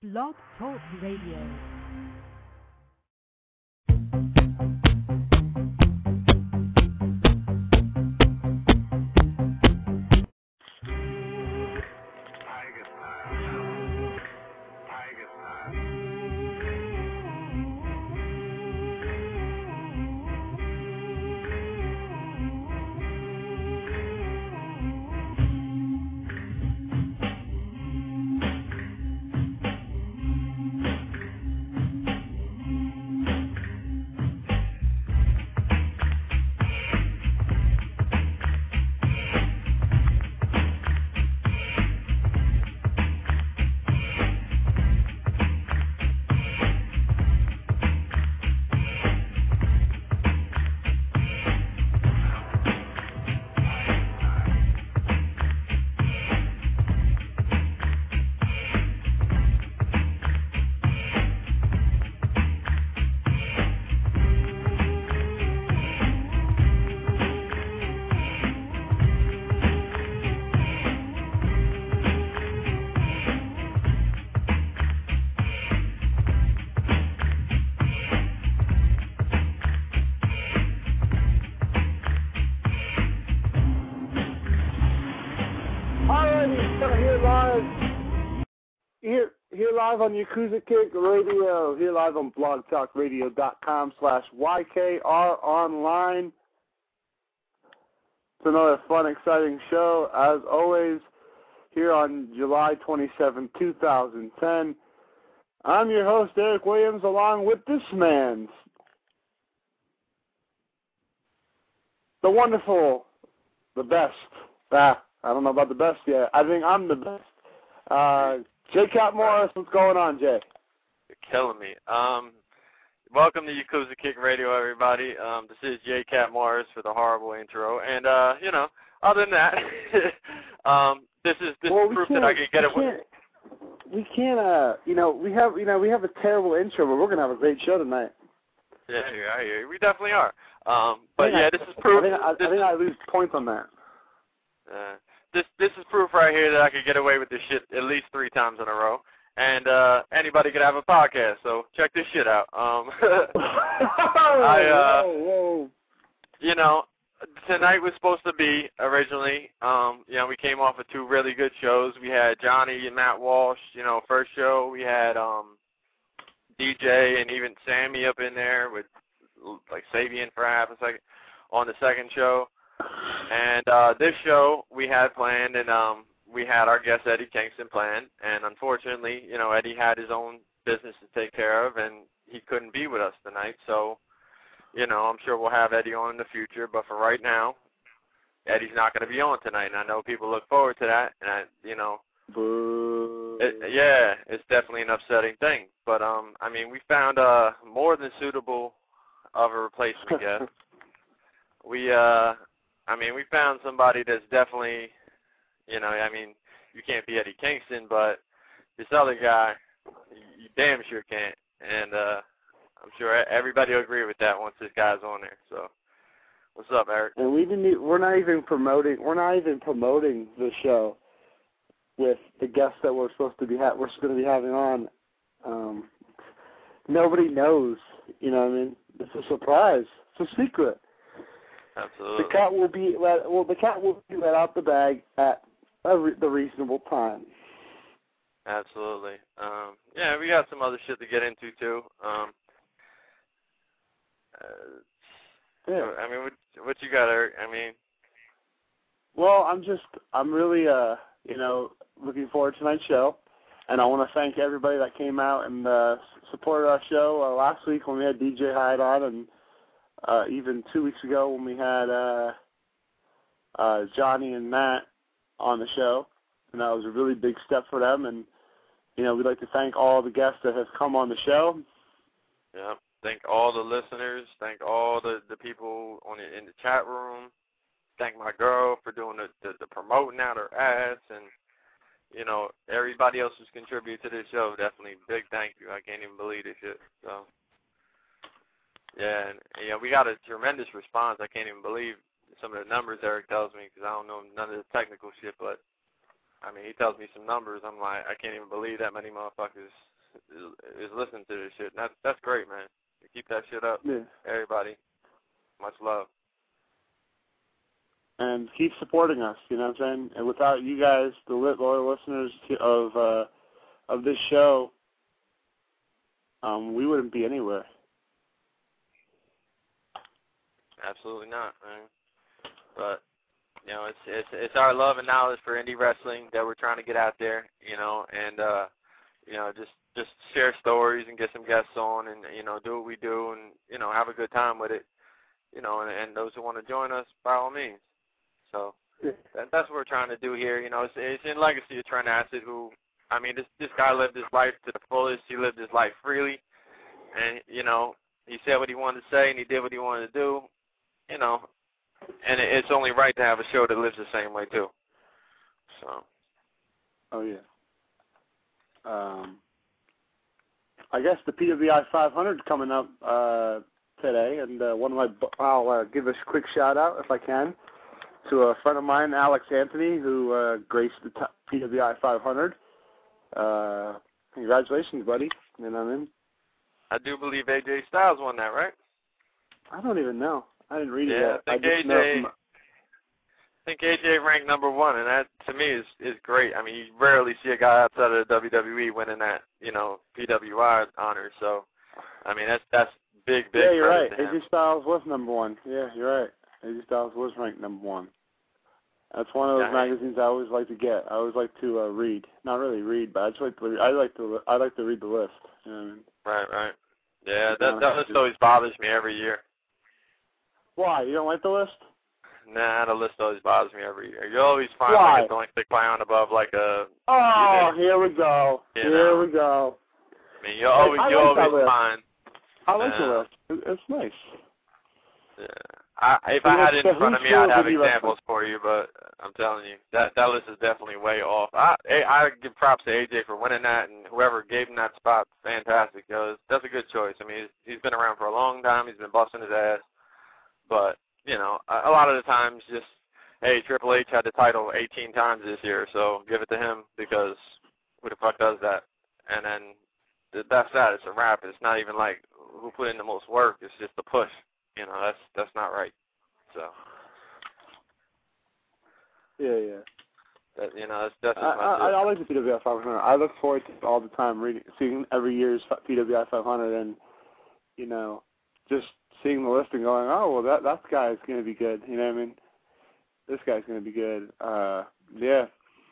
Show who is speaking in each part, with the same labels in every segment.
Speaker 1: Blog Talk Radio.
Speaker 2: Here live on Yakuza Kick Radio, here live on blogtalkradio.com/YKR online. It's another fun, exciting show, as always, here on July 27, 2010. I'm your host, Eric Williams, along with this man, the wonderful, the best. I don't know about the best yet. I think I'm the best. J. Cat Morris, what's going on, Jay?
Speaker 3: You're killing me. Welcome to Yakuza Kick Radio, everybody. This is J. Cat Morris for the horrible intro, and other than that, this is proof that I can get it.
Speaker 2: We can't. We have a terrible intro, but we're gonna have a great show tonight.
Speaker 3: Yeah, I hear you. We definitely are. This is proof.
Speaker 2: I think I lose points on that.
Speaker 3: This is proof right here that I could get away with this shit at least 3 times in a row, and anybody could have a podcast. So check this shit out. Tonight was supposed to be originally. We came off of 2 really good shows. We had Johnny and Matt Walsh. First show we had DJ and even Sammy up in there with like Sabian for half a second on the second show. And this show we had planned, and we had our guest Eddie Kingston planned, and unfortunately, Eddie had his own business to take care of, and he couldn't be with us tonight. So, I'm sure we'll have Eddie on in the future, but for right now, Eddie's not going to be on tonight, and I know people look forward to that, and it's definitely an upsetting thing. But we found more than suitable of a replacement guest. We found somebody that's definitely, you can't be Eddie Kingston, but this other guy, you damn sure can't. And I'm sure everybody will agree with that once this guy's on there. So, what's up, Eric?
Speaker 2: And we're not even promoting the show with the guests that we're going to be having on. Nobody knows. It's a surprise. It's a secret.
Speaker 3: Absolutely.
Speaker 2: The cat will be let out the bag at the reasonable time.
Speaker 3: Absolutely. We got some other shit to get into too. What you got, Eric?
Speaker 2: Well, I'm really looking forward to tonight's show, and I want to thank everybody that came out and supported our show last week when we had DJ Hyde on, and even 2 weeks ago when we had Johnny and Matt on the show, and that was a really big step for them. And we'd like to thank all the guests that have come on the show.
Speaker 3: Yeah, thank all the listeners. Thank all the people in the chat room. Thank my girl for doing the promoting out her ass, and everybody else who's contributed to this show. Definitely big thank you. I can't even believe this shit. So. Yeah, and we got a tremendous response. I can't even believe some of the numbers Eric tells me, because I don't know none of the technical shit, but he tells me some numbers. I'm like, I can't even believe that many motherfuckers is listening to this shit. And that's great, man. Keep that shit up, everybody. Much love.
Speaker 2: And keep supporting us, you know what I'm saying? And without you guys, the loyal listeners of this show, we wouldn't be anywhere.
Speaker 3: Absolutely not, man. But you know, it's our love and knowledge for indie wrestling that we're trying to get out there, you know, and you know, just share stories and get some guests on, and you know, do what we do, and you know, have a good time with it, you know, and those who want to join us, by all means. So that's what we're trying to do here. You know, it's in legacy of Trent Acid, who, I mean, this guy lived his life to the fullest. He lived his life freely, and you know, he said what he wanted to say, and he did what he wanted to do, you know, and it's only right to have a show that lives the same way too. So.
Speaker 2: Oh yeah. I guess the PWI 500 coming up today, and I'll give a quick shout out if I can to a friend of mine, Alex Anthony, who graced the PWI 500. Congratulations, buddy. You know what I mean?
Speaker 3: I do believe AJ Styles won that, right?
Speaker 2: I don't even know. I didn't read it yet.
Speaker 3: I think AJ ranked number 1, and that to me is great. I mean, you rarely see a guy outside of the WWE winning that, you know, PWI honor. So, I mean, that's big.
Speaker 2: Yeah, you're right.
Speaker 3: To him.
Speaker 2: AJ Styles was number 1. Yeah, you're right. AJ Styles was ranked number 1. That's one of those magazines I always like to get. I always like to read. Not really read, but I just like to. I like to read the list. You know what I mean?
Speaker 3: Right. Yeah, that list always bothers me every year.
Speaker 2: Why? You don't like the list?
Speaker 3: Nah, the list always bothers me every year. You always find like a Doink Clown above like a.
Speaker 2: Oh, here we go. Here we go.
Speaker 3: I mean, you always find.
Speaker 2: I like the list. It's nice.
Speaker 3: Yeah. If I had it in front of me, I'd have examples for you, but I'm telling you, that list is definitely way off. I give props to AJ for winning that, and whoever gave him that spot, fantastic. That's a good choice. I mean, he's been around for a long time. He's been busting his ass. But, you know, a lot of the times just, hey, Triple H had the title 18 times this year, so give it to him because who the fuck does that? And then that's that. It's a wrap. It's not even like who put in the most work. It's just the push. You know, that's not right. So.
Speaker 2: Yeah.
Speaker 3: That, you know, that's just
Speaker 2: I like the PWI 500. I look forward to it all the time, seeing every year's PWI 500, and you know, just seeing the list and going, oh well, that guy's gonna be good. You know what I mean? This guy's gonna be good. Yeah.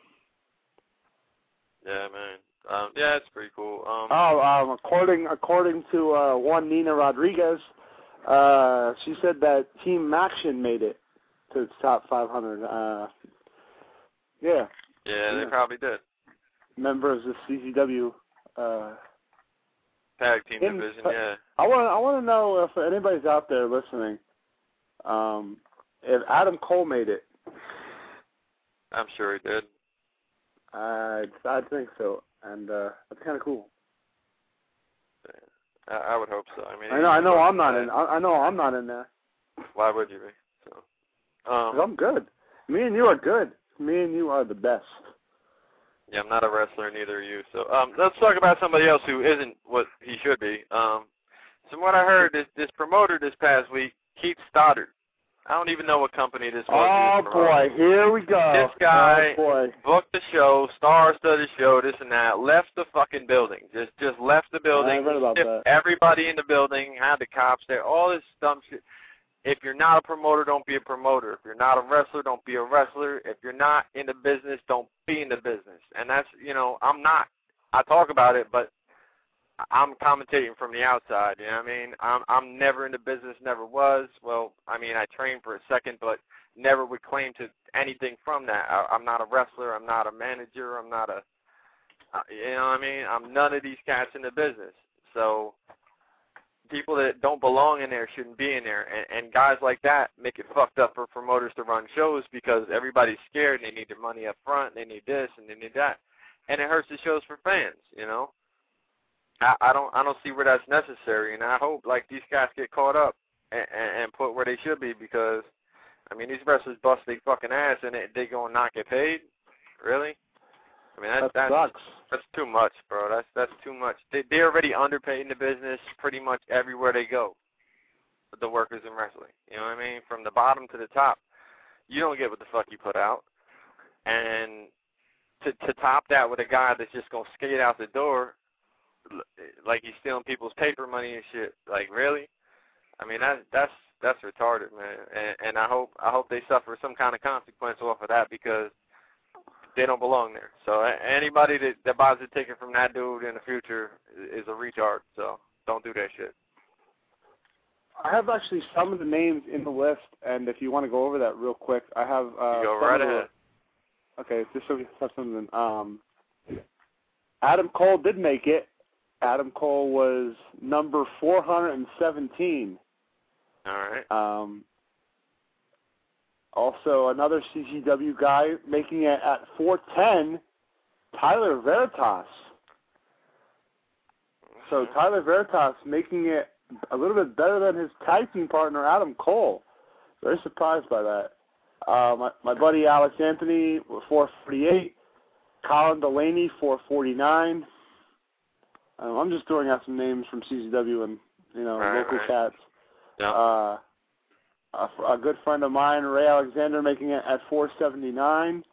Speaker 3: Yeah, man. Yeah, it's pretty cool.
Speaker 2: According to one Nina Rodriguez, she said that Team Maction made it to the top 500. Yeah,
Speaker 3: they probably did.
Speaker 2: Members of CCW.
Speaker 3: Tag team division, yeah.
Speaker 2: I want to know if anybody's out there listening, if Adam Cole made it.
Speaker 3: I'm sure he did.
Speaker 2: I think so, and that's kind of cool.
Speaker 3: I would hope so. I mean,
Speaker 2: I know I'm not in. I know I'm not in there.
Speaker 3: Why would you be? So,
Speaker 2: 'cause I'm good. Me and you are good. Me and you are the best.
Speaker 3: Yeah, I'm not a wrestler, neither are you. So let's talk about somebody else who isn't what he should be. From what I heard, this promoter this past week, Keith Stoddard. I don't even know what company this was.
Speaker 2: Oh, boy, here we go.
Speaker 3: This guy booked the show, star-studded show, this and that, left the fucking building. Just left the building.
Speaker 2: I read about that.
Speaker 3: Everybody in the building, had the cops there, all this dumb shit. If you're not a promoter, don't be a promoter. If you're not a wrestler, don't be a wrestler. If you're not in the business, don't be in the business. And that's, you know, I'm not. I talk about it, but I'm commentating from the outside, you know what I mean? I'm never in the business, never was. Well, I mean, I trained for a second, but never would claim to anything from that. I'm not a wrestler. I'm not a manager. I'm not a, you know what I mean? I'm none of these cats in the business. So people that don't belong in there shouldn't be in there. And guys like that make it fucked up for promoters to run shows because everybody's scared and they need their money up front, and they need this and they need that. And it hurts the shows for fans, you know? I don't see where that's necessary, and I hope like these guys get caught up and put where they should be because, I mean, these wrestlers bust their fucking ass and they gonna not get paid, really? I mean,
Speaker 2: that sucks.
Speaker 3: That's too much, bro. That's too much. They're already underpaid in the business pretty much everywhere they go, the workers in wrestling. You know what I mean? From the bottom to the top, you don't get what the fuck you put out. And to top that with a guy that's just going to skate out the door like he's stealing people's paper money and shit, like, really? I mean, that's retarded, man. And I hope they suffer some kind of consequence off of that because they don't belong there. So anybody that buys a ticket from that dude in the future is a retard. So don't do that shit.
Speaker 2: I have actually some of the names in the list, and if you want to go over that real quick, I have.
Speaker 3: You go right ahead.
Speaker 2: Okay, just so we have something. Adam Cole did make it. Adam Cole was number 417.
Speaker 3: All right.
Speaker 2: Also, another CCW guy making it at 410, Tyler Veritas. So Tyler Veritas making it a little bit better than his tag team partner, Adam Cole. Very surprised by that. My buddy Alex Anthony, 448. Colin Delaney, 449. I'm just throwing out some names from CCW and, local cats.
Speaker 3: Yeah.
Speaker 2: A good friend of mine, Ray Alexander, making it at 479.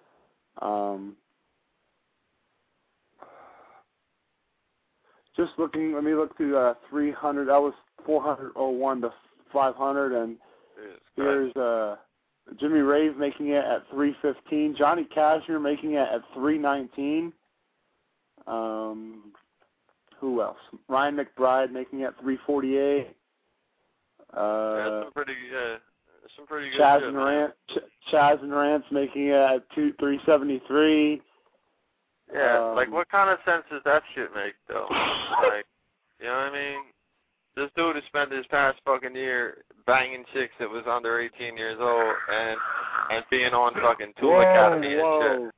Speaker 2: Just looking, let me look through 300. That was 401 to 500, and here's Jimmy Rave making it at 315. Johnny Cashmere making it at 319. Who else? Ryan McBride making it at 348.
Speaker 3: Some pretty good.
Speaker 2: Chaz and Rance making it at 373.
Speaker 3: Yeah, like what kind of sense does that shit make though? Like, you know what I mean? This dude has spent his past fucking year banging chicks that was under 18 years old and being on fucking Tool Academy and shit.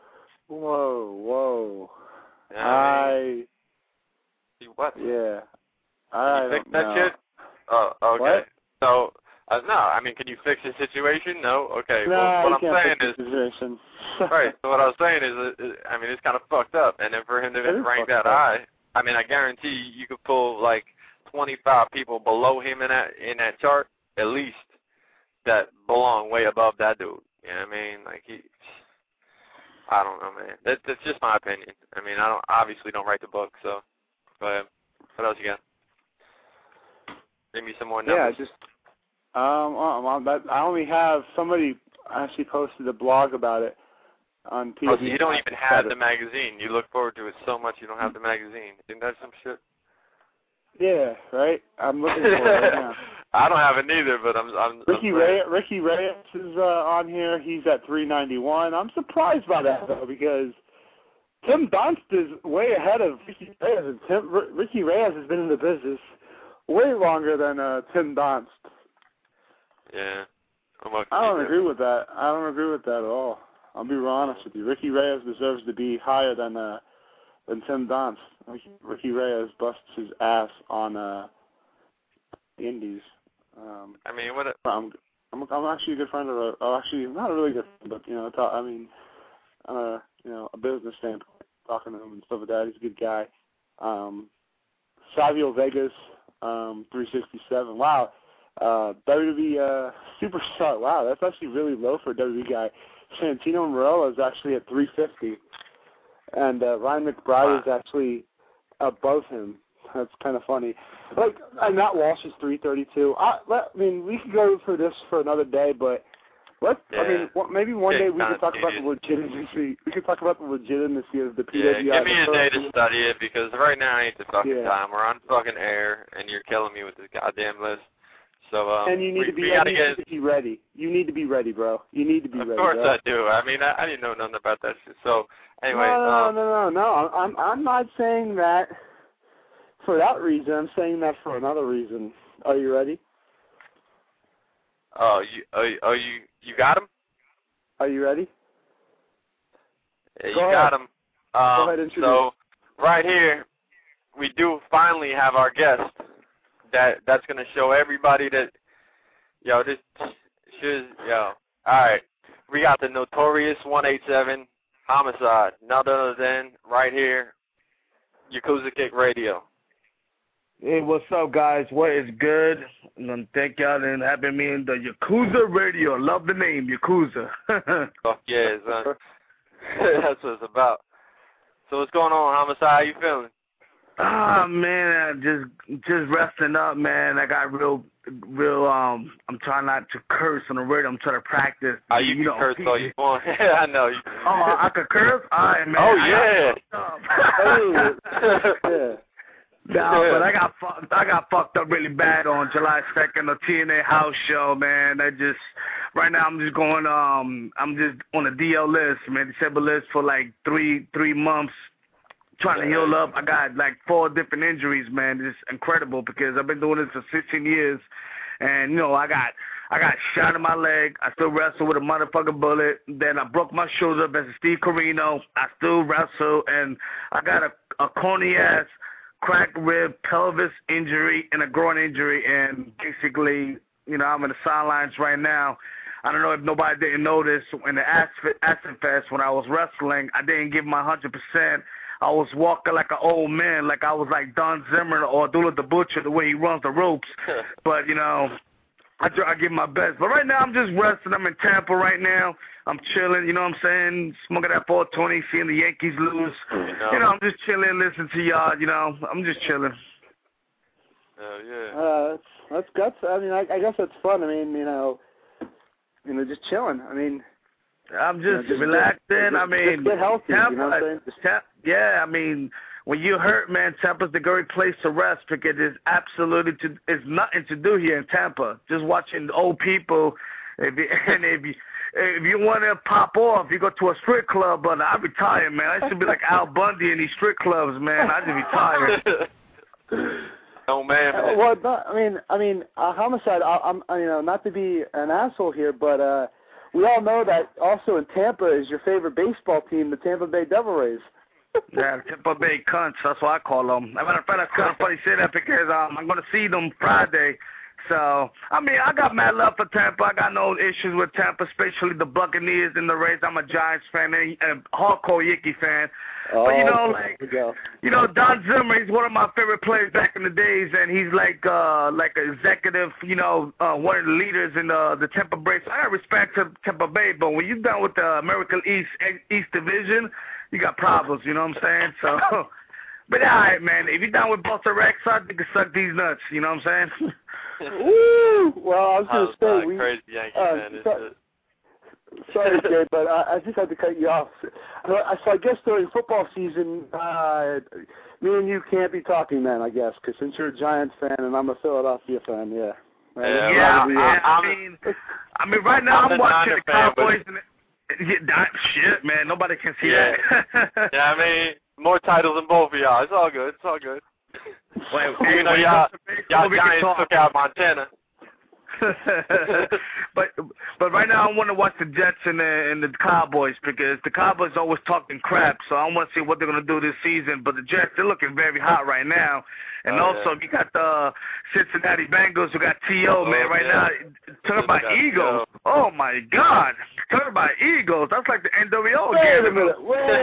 Speaker 2: Whoa.
Speaker 3: You know what I mean? What?
Speaker 2: Yeah.
Speaker 3: Can you fix that shit? Oh, okay.
Speaker 2: What?
Speaker 3: So, no, I mean, can you fix the situation? No? Okay.
Speaker 2: No,
Speaker 3: well, what I'm saying
Speaker 2: is...
Speaker 3: right, so what I was saying is, I mean, it's kind of fucked up. And then for him to rank that high, I mean, I guarantee you could pull, like, 25 people below him in that chart, at least, that belong way above that dude. You know what I mean? Like, I don't know, man. That's just my opinion. I mean, I obviously don't write the book, so go ahead. What else you got? Give me some more numbers.
Speaker 2: Yeah, just I only have somebody actually posted a blog about it on TV.
Speaker 3: Oh, so you don't even have the magazine. You look forward to it so much you don't have the magazine. Isn't that some shit?
Speaker 2: Yeah, right. I'm looking for it right now.
Speaker 3: I don't have it neither, but I'm
Speaker 2: Ricky Reyes is on here. He's at 391. I'm surprised by that though because Tim Donst is way ahead of Ricky Reyes. Ricky Reyes has been in the business way longer than Tim Donst.
Speaker 3: Yeah.
Speaker 2: I don't agree with that. I don't agree with that at all. I'll be real honest with you. Ricky Reyes deserves to be higher than Tim Donst. Ricky Reyes busts his ass on the Indies.
Speaker 3: I mean, what?
Speaker 2: I'm actually a good friend of actually not a really good friend, but a business standpoint, talking to him and stuff like that. He's a good guy. Savio Vegas, 367. Wow. WWE superstar. Wow, that's actually really low for a WWE guy. Santino Marella is actually at 350, and Ryan McBride is actually above him. That's kind of funny. Like, Matt Walsh is 332. I mean, we could go for this for another day, but maybe one day we could talk about the legitimacy. We could talk about the legitimacy of the PWI.
Speaker 3: Yeah, give me a day to study it because right now ain't the fucking time. We're on fucking air, and you're killing me with this goddamn list. So,
Speaker 2: and you need to be ready. You need to be ready, bro. You need to be ready.
Speaker 3: Of course I do. I mean, I didn't know nothing about that shit. So, anyway.
Speaker 2: No. I'm not saying that for that reason. I'm saying that for another reason. Are you ready?
Speaker 3: Oh, you got him?
Speaker 2: Are you ready?
Speaker 3: Yeah, you got him.
Speaker 2: Go ahead and introduce.
Speaker 3: So, right here, we do finally have our guest. That's going to show everybody that, all right, we got the Notorious 187. Homicide, none other than right here, Yakuza Kick Radio.
Speaker 1: Hey, what's up, guys? What is good? And thank y'all and having me in the Yakuza Radio. Love the name, Yakuza.
Speaker 3: Oh, yeah, son. That's what it's about. So what's going on, Homicide? How you feeling?
Speaker 1: Ah, man, just resting up, man. I got real. I'm trying not to curse on the radio. I'm trying to practice.
Speaker 3: You can curse all you want. I know.
Speaker 1: Oh, I could curse? All right, man.
Speaker 3: Oh, yeah.
Speaker 1: Yeah. No, but I got fucked up really bad on July 2nd, the TNA house show, man. Right now I'm just going, I'm just on the DL list, man, disabled list for like three months, trying to heal up. I got like 4 different injuries, man. It's incredible because I've been doing this for 16 years, and you know I got shot in my leg. I still wrestle with a motherfucking bullet. Then I broke my shoulder as a Steve Corino. I still wrestle, and I got a corny ass cracked rib, pelvis injury, and a groin injury, and basically, you know, I'm in the sidelines right now. I don't know if nobody didn't notice in the Acid Fest when I was wrestling, I didn't give my 100%. I was walking like an old man, like I was like Don Zimmer or Abdullah the Butcher, the way he runs the ropes. But, you know, I give my best. But right now I'm just resting. I'm in Tampa right now. I'm chilling, you know what I'm saying? Smoking that 420, seeing the Yankees lose. You know, I'm just chilling, listening to y'all, you know. I'm just chilling.
Speaker 3: Yeah.
Speaker 2: That's I mean, I guess that's fun. I mean, you know, just chilling. I mean,
Speaker 1: I'm just relaxing. I mean,
Speaker 2: just get healthy,
Speaker 1: Tampa,
Speaker 2: you know what I'm saying?
Speaker 1: yeah, I mean, when you're hurt, man, Tampa's the great place to rest because there's nothing to do here in Tampa. Just watching the old people. If you want to pop off, you go to a strip club. But I retire, man. I should be like Al Bundy in these strip clubs, man. I just retired.
Speaker 3: Oh man.
Speaker 2: Well, I mean, Homicide. I'm, you know, not to be an asshole here, but we all know that also in Tampa is your favorite baseball team, the Tampa Bay Devil Rays.
Speaker 1: Yeah, Tampa Bay cunts. That's what I call them. As a matter of fact, that's kind of funny to say that because I'm going to see them Friday. So, I mean, I got mad love for Tampa. I got no issues with Tampa, especially the Buccaneers and the Rays. I'm a Giants fan and a hardcore Yankee fan. But, you know, like, Don Zimmer, he's one of my favorite players back in the days, and he's like an executive, you know, one of the leaders in the Tampa Bay. So I got respect to Tampa Bay, but when you're done with the American East Division, you got problems, you know what I'm saying? So, but all right, man, if you're down with Boston Red Sox, you can suck these nuts, you know what I'm saying?
Speaker 2: Woo! Well, I was going to say,
Speaker 3: crazy Yankee fan.
Speaker 2: Sorry, Jay, but I just had to cut you off. So I guess during football season, me and you can't be talking then, I guess, because since you're a Giants fan and I'm a Philadelphia fan, yeah.
Speaker 1: I mean, right now I'm watching the Cowboys. Shit, man, nobody can see that.
Speaker 3: Yeah, I mean, more titles than both of y'all. It's all good. It's all good.
Speaker 1: Wait,
Speaker 3: you know, y'all Giants took out Montana.
Speaker 1: but right now I want to watch the Jets and the Cowboys because the Cowboys always talking crap, so I want to see what they're going to do this season. But the Jets, they're looking very hot right now. And you got the Cincinnati Bengals who got T.O., man, right now. Talking about Eagles. Oh, my God. Talking about Eagles. That's like the NWO game.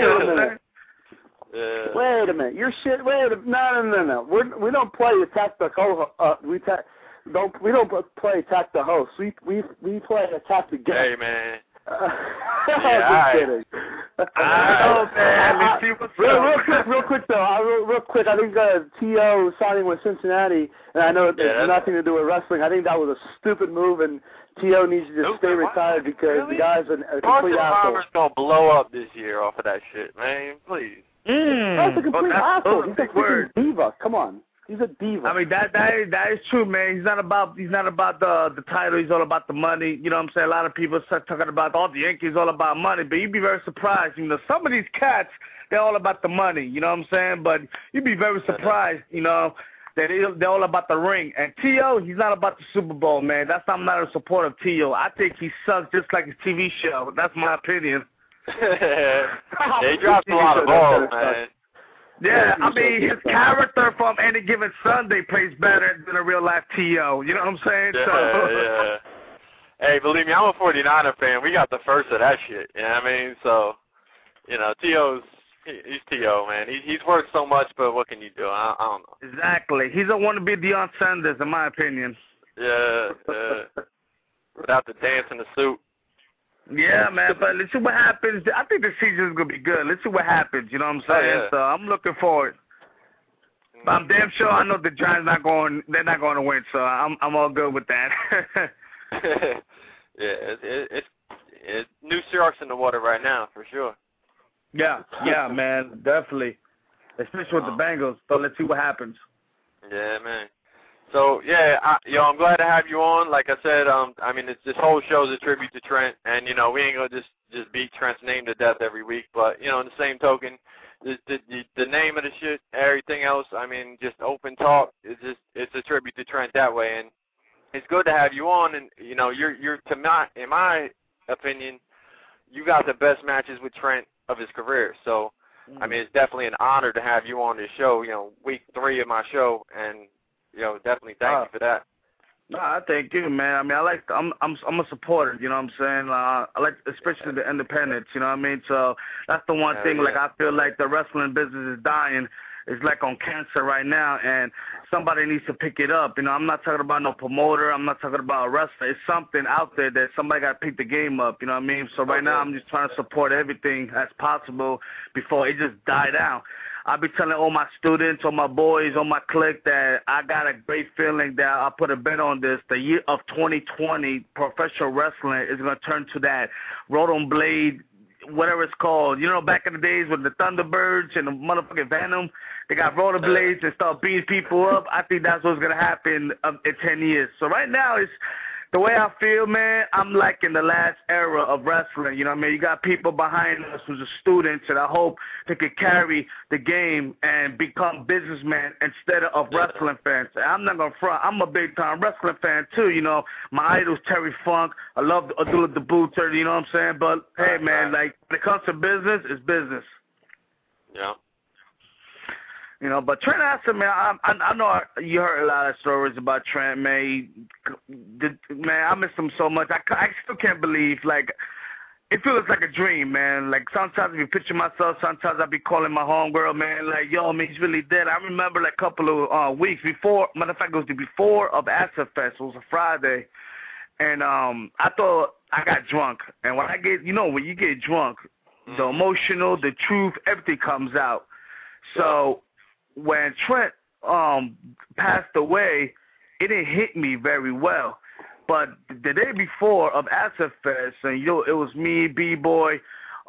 Speaker 2: Wait a minute. You're shit. No. We don't play attack the co. We don't play attack the host. We play attack the guest.
Speaker 3: Hey man.
Speaker 2: I'm just kidding.
Speaker 1: Man.
Speaker 2: Real quick though. Real quick. I think T.O. signing with Cincinnati, and I know it has nothing to do with wrestling. I think that was a stupid move, and T.O. needs to just stay retired because the guy's a complete asshole.
Speaker 3: Farmer's gonna blow up this year off of that shit, man. Please.
Speaker 2: That's a complete asshole. He's a freaking diva. Come on. He's a diva.
Speaker 1: I mean, that is true, man. He's not about the title. He's all about the money. You know what I'm saying? A lot of people start talking about all the Yankees all about money, but you'd be very surprised. You know, some of these cats, they're all about the money. You know what I'm saying? But you'd be very surprised, you know, that they're all about the ring. And T.O., he's not about the Super Bowl, man. I'm not a supporter of T.O. I think he sucks just like his TV show. That's my opinion.
Speaker 3: He drops a lot of balls, man.
Speaker 1: Yeah, I mean, his character from Any Given Sunday plays better than a real-life T.O. You know what I'm saying?
Speaker 3: Yeah. Hey, believe me, I'm a 49er fan. We got the first of that shit. You know what I mean? So, you know, he's T.O., man. He's worked so much, but what can you do? I don't know.
Speaker 1: Exactly. He's a wannabe Deion Sanders, in my opinion.
Speaker 3: Yeah, without the dance in the suit.
Speaker 1: Yeah, man, but let's see what happens. I think the season's going to be good. Let's see what happens, you know what I'm saying?
Speaker 3: Oh, yeah.
Speaker 1: So I'm looking forward. But I'm damn sure I know the Giants they're not going to win, so I'm all good with that.
Speaker 3: Yeah, it's new sharks in the water right now, for sure.
Speaker 1: Yeah, man, definitely. Especially with the Bengals, so let's see what happens.
Speaker 3: Yeah, man. So, yeah, I'm glad to have you on. Like I said, I mean, this whole show is a tribute to Trent, and, you know, we ain't going to just beat Trent's name to death every week. But, you know, in the same token, the name of the shit, everything else, I mean, just open talk, it's a tribute to Trent that way. And it's good to have you on, and, you know, you're in my opinion, you got the best matches with Trent of his career. So, I mean, it's definitely an honor to have you on this show, you know, week 3 of my show, and, you know, definitely thank you for that.
Speaker 1: No, I thank you, man. I mean, I'm a supporter, you know what I'm saying? I like, especially the independents, you know what I mean? So that's the one thing, like, I feel like the wrestling business is dying. It's like on cancer right now, and somebody needs to pick it up. You know, I'm not talking about no promoter. I'm not talking about a wrestler. It's something out there that somebody got to pick the game up, you know what I mean? So right now I'm just trying to support everything as possible before it just died out. I be telling all my students, all my boys, all my clique that I got a great feeling that I put a bet on this. The year of 2020, professional wrestling is going to turn to that Rotom Blade, whatever it's called. You know, back in the days with the Thunderbirds and the motherfucking Venom, they got roller blades and start beating people up. I think that's what's going to happen in 10 years. So right now, it's the way I feel, man, I'm like in the last era of wrestling. You know what I mean? You got people behind us who's students, and I hope they could carry the game and become businessmen instead of wrestling fans. I'm not going to front. I'm a big-time wrestling fan, too. You know, my idol's Terry Funk. I love Abdullah the Booter, you know what I'm saying? But, hey, man, like, when it comes to business, it's business.
Speaker 3: Yeah.
Speaker 1: You know, but Trent Aston, man, I know you heard a lot of stories about Trent, man. Man, I miss him so much. I still can't believe, like, it feels like a dream, man. Like, sometimes I be picturing myself, sometimes I be calling my homegirl, man, like, yo, man, he's really dead. I remember, like, a couple of weeks before, matter of fact, it was the before of Acid Fest. It was a Friday. And I thought I got drunk. And when I get, you know, when you get drunk, the emotional, the truth, everything comes out. So when Trent passed away, it didn't hit me very well. But the day before of Acid Fest, and it was me, B-Boy,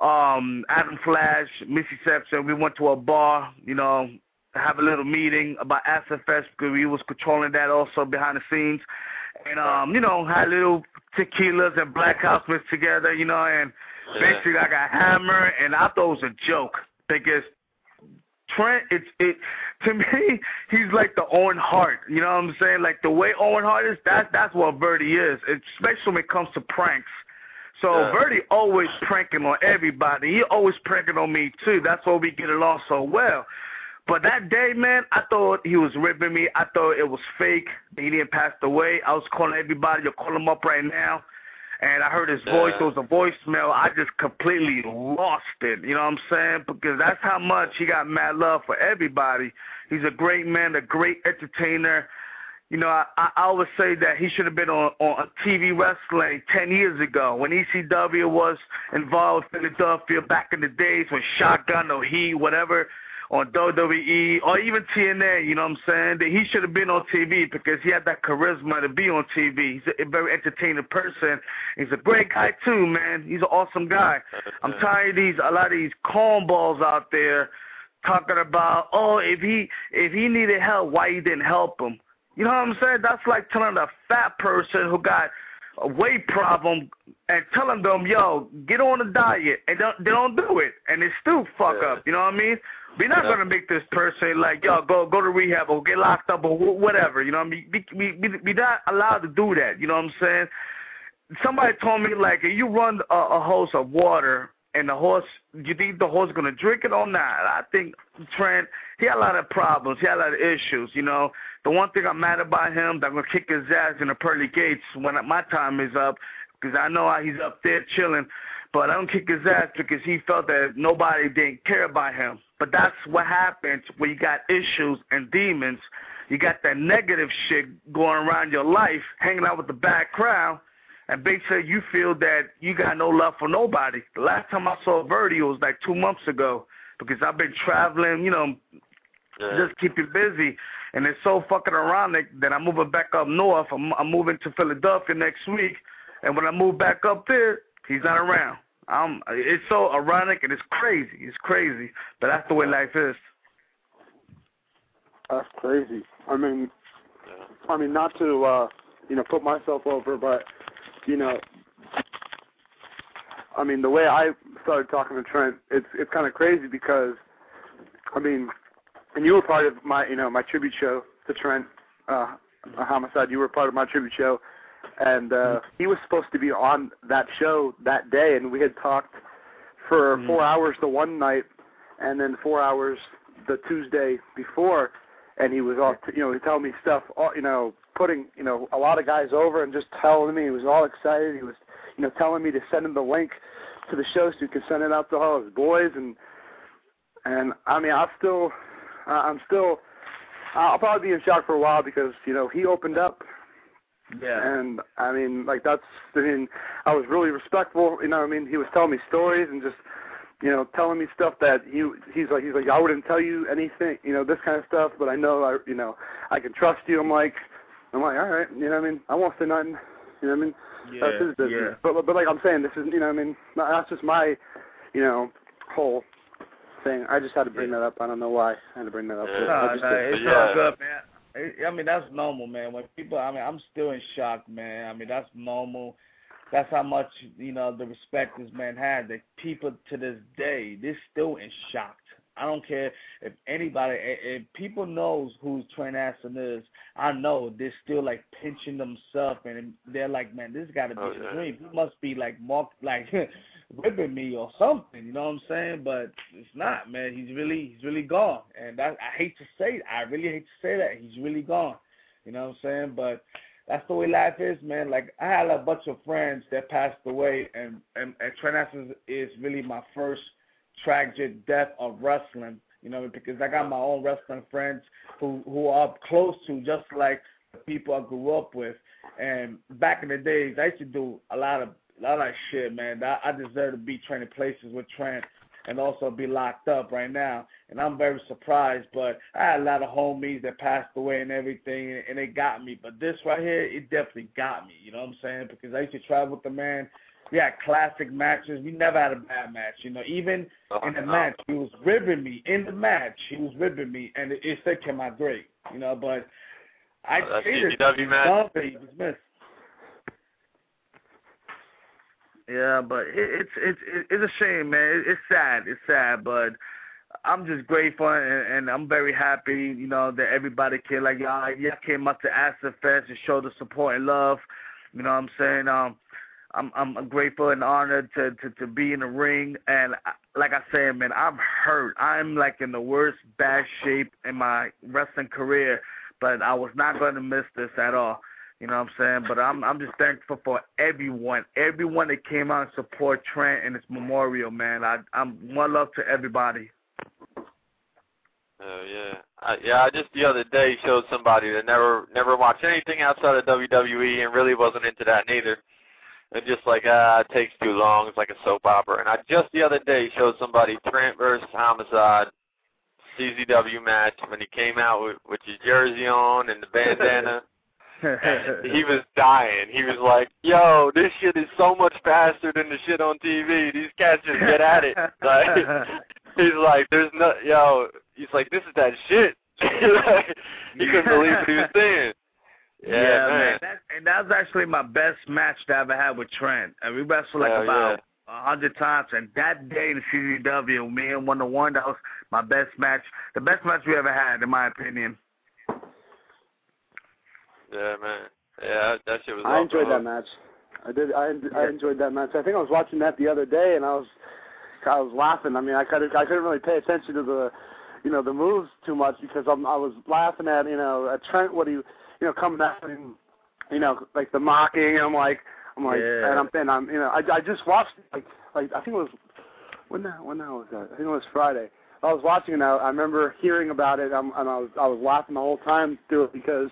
Speaker 1: Adam Flash, Missy Sepson. We went to a bar, you know, to have a little meeting about Acid Fest because we was controlling that also behind the scenes. And, you know, had little tequilas and Black House mixed together, you know, and basically I got hammered, and I thought it was a joke because Trent, to me, he's like the Owen Hart. You know what I'm saying? Like the way Owen Hart is, that's what Verdi is, especially when it comes to pranks. So Verdi always pranking on everybody. He always pranking on me too. That's why we get along so well. But that day, man, I thought he was ripping me. I thought it was fake. He didn't pass away. I was calling everybody. You'll call him up right now. And I heard his voice. It was a voicemail. I just completely lost it. You know what I'm saying? Because that's how much he got mad love for everybody. He's a great man, a great entertainer. You know, I always say that he should have been on TV wrestling 10 years ago when ECW was involved with Philadelphia back in the days when Shotgun or Heat, whatever, on WWE or even TNA, you know what I'm saying? That he should have been on TV because he had that charisma to be on TV. He's a very entertaining person. He's a great guy too, man. He's an awesome guy. I'm tired of a lot of these cornballs out there talking about, oh, if he needed help, why he didn't help him. You know what I'm saying? That's like telling a fat person who got a weight problem and telling them, yo, get on a diet, and they don't do it, and they still fuck up. You know what I mean? We're not going to make this person like, yo, go to rehab or get locked up or whatever. You know what I mean? We're not allowed to do that. You know what I'm saying? Somebody told me, like, if you run a hose of water and the horse, you think the horse is going to drink it or not? I think Trent, he had a lot of problems. He had a lot of issues, you know. The one thing I'm mad about him, that I'm going to kick his ass in the pearly gates when my time is up, because I know he's up there chilling. But I don't kick his ass because he felt that nobody didn't care about him. But that's what happens when you got issues and demons. You got that negative shit going around your life, hanging out with the bad crowd, and basically you feel that you got no love for nobody. The last time I saw Verdi was like 2 months ago because I've been traveling, just keeping busy. And it's so fucking ironic that I'm moving back up north. I'm moving to Philadelphia next week. And when I move back up there, he's not around. It's so ironic and it's crazy. It's crazy. But that's the way life is.
Speaker 2: That's crazy. I mean, not to, put myself over, but, the way I started talking to Trent, it's kind of crazy because, and you were part of my, my tribute show to Trent, Homicide. You were part of my tribute show, and he was supposed to be on that show that day, and we had talked for 4 hours the one night, and then 4 hours the Tuesday before, and he was all, telling me stuff, putting, a lot of guys over and just telling me he was all excited. He was, telling me to send him the link to the show so he could send it out to all his boys, and I'll probably be in shock for a while because, he opened up.
Speaker 1: Yeah.
Speaker 2: And, I was really respectful, he was telling me stories and just, telling me stuff that he's like, I wouldn't tell you anything, this kind of stuff, but I know, I can trust you. I'm like, all right, I won't say nothing,
Speaker 1: Yeah,
Speaker 2: that's his business. Yeah. But like I'm saying, this is, that's just my, whole thing. I just had to bring that up. I don't know why I had to bring that up.
Speaker 1: It's all good, man. That's normal, man. When people, I'm still in shock, man. That's normal. That's how much, the respect this man had. That people to this day, they're still in shock. I don't care if anybody, if people knows who Trent Aston is, I know they're still like pinching themselves and they're like, man, this got to be a dream. He must be like whipping me or something, you know what I'm saying? But it's not, man. He's really gone. And I hate to say it. I really hate to say that. He's really gone. You know what I'm saying? But that's the way life is, man. Like, I had a bunch of friends that passed away, and Trent Aston is really my first tragic death of wrestling, because I got my own wrestling friends who are close to, just like the people I grew up with. And back in the days, I used to do a lot of shit, man. I deserve to be training places with Trent and also be locked up right now. And I'm very surprised, but I had a lot of homies that passed away and everything, and they got me. But this right here, it definitely got me, you know what I'm saying? Because I used to travel with the man. We had classic matches. We never had a bad match, even in the match. He was ribbing me. In the match, he was ribbing me, and it still came out great, but I hated it. He was missed. Yeah, but it's a shame, man. It's sad, but I'm just grateful and I'm very happy, that everybody came. Like y'all came up to Acid Fest and showed the support and love. You know what I'm saying? I'm grateful and honored to be in the ring, and like I said, man, I'm hurt. I'm like in the worst bad shape in my wrestling career, but I was not going to miss this at all. You know what I'm saying? But I'm just thankful for everyone that came out and support Trent and his memorial, man. I'm one love to everybody.
Speaker 3: Oh yeah. I just the other day showed somebody that never watched anything outside of WWE and really wasn't into that neither. And just like, it takes too long. It's like a soap opera. And I just the other day showed somebody Trent versus Homicide, CZW match, when he came out with his jersey on and the bandana. And he was dying. He was like, yo, this shit is so much faster than the shit on TV. These cats just get at it. Like, he's like, he's like, this is that shit. He couldn't believe what he was saying. Yeah, man.
Speaker 1: That was actually my best match that I ever had with Trent. And we wrestled about 100 times. And that day in CZW, me and 1-on-1, that was my best match. The best match we ever had, in my opinion.
Speaker 3: Yeah, man. Yeah, that shit was awesome.
Speaker 2: I enjoyed that match. I did. I enjoyed that match. I think I was watching that the other day, and I was laughing. I couldn't really pay attention to the the moves too much because I was laughing at at Trent, what he coming out and like the mocking. And I'm like, I'm like, and I'm, you know, I just watched like I think it was when the hell was that? I think it was Friday. I was watching it. I remember hearing about it, and I was laughing the whole time through it because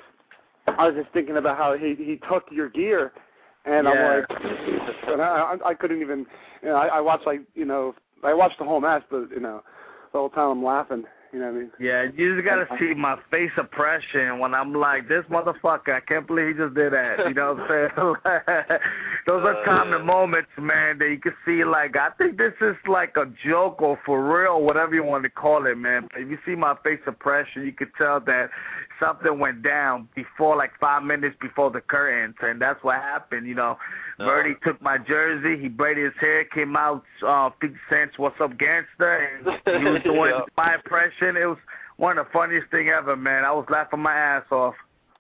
Speaker 2: I was just thinking about how he took your gear, and I'm like, and I couldn't even. You know, I watched I watched the whole match, but you know, the whole time I'm laughing. You know what I mean?
Speaker 1: Yeah, you just gotta see my face expression when I'm like, this motherfucker, I can't believe he just did that. You know what I'm saying? Those are common moments, man, that you can see, like, I think this is like a joke or for real, whatever you want to call it, man. But if you see my face expression, you can tell that something went down before, like 5 minutes before the curtains, and that's what happened, you know. Birdie took my jersey, he braided his hair, came out 50 Cent, what's up, gangster, and he was doing my impression. It was one of the funniest thing ever, man. I was laughing my ass off.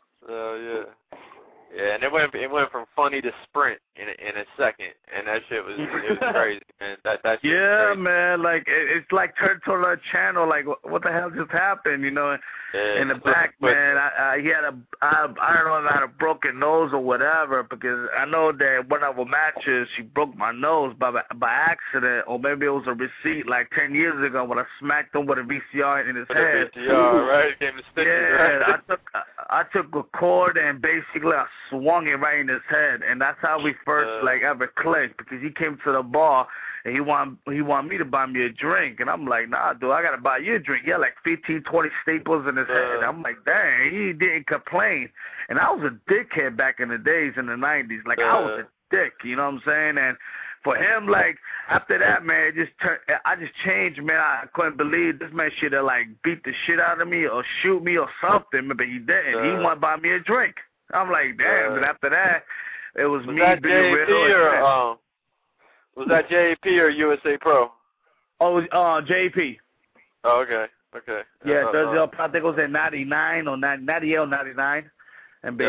Speaker 3: Oh, yeah, and it went from funny to sprint in a second, and that shit was crazy, man. That shit was crazy.
Speaker 1: Man, like it's like turned to a channel. Like what the hell just happened? You know, in the back, man. I don't know if I had a broken nose or whatever, because I know that one of the matches she broke my nose by accident, or maybe it was a receipt like 10 years ago when I smacked him with a VCR in his head.
Speaker 3: VCR, right? It came to stick.
Speaker 1: Yeah, right? I took a cord and basically I swung it right in his head, and that's how we first like ever clicked, because he came to the bar and he want me to buy me a drink, and I'm like, nah, dude, I gotta buy you a drink. He had like 15, 20 staples in his head. I'm like, dang, he didn't complain. And I was a dickhead back in the days in the 90s. Like I was a dick, you know what I'm saying? And for him, like, after that, man, I just changed, man. I couldn't believe this man should have, like, beat the shit out of me or shoot me or something, but he didn't. He wanted to buy me a drink. I'm like, damn. And after that, it was me being real.
Speaker 3: Was that JP or USA Pro?
Speaker 1: Oh, JP.
Speaker 3: Oh, okay.
Speaker 1: Yeah, I think it was at 99 or 98 or 99. And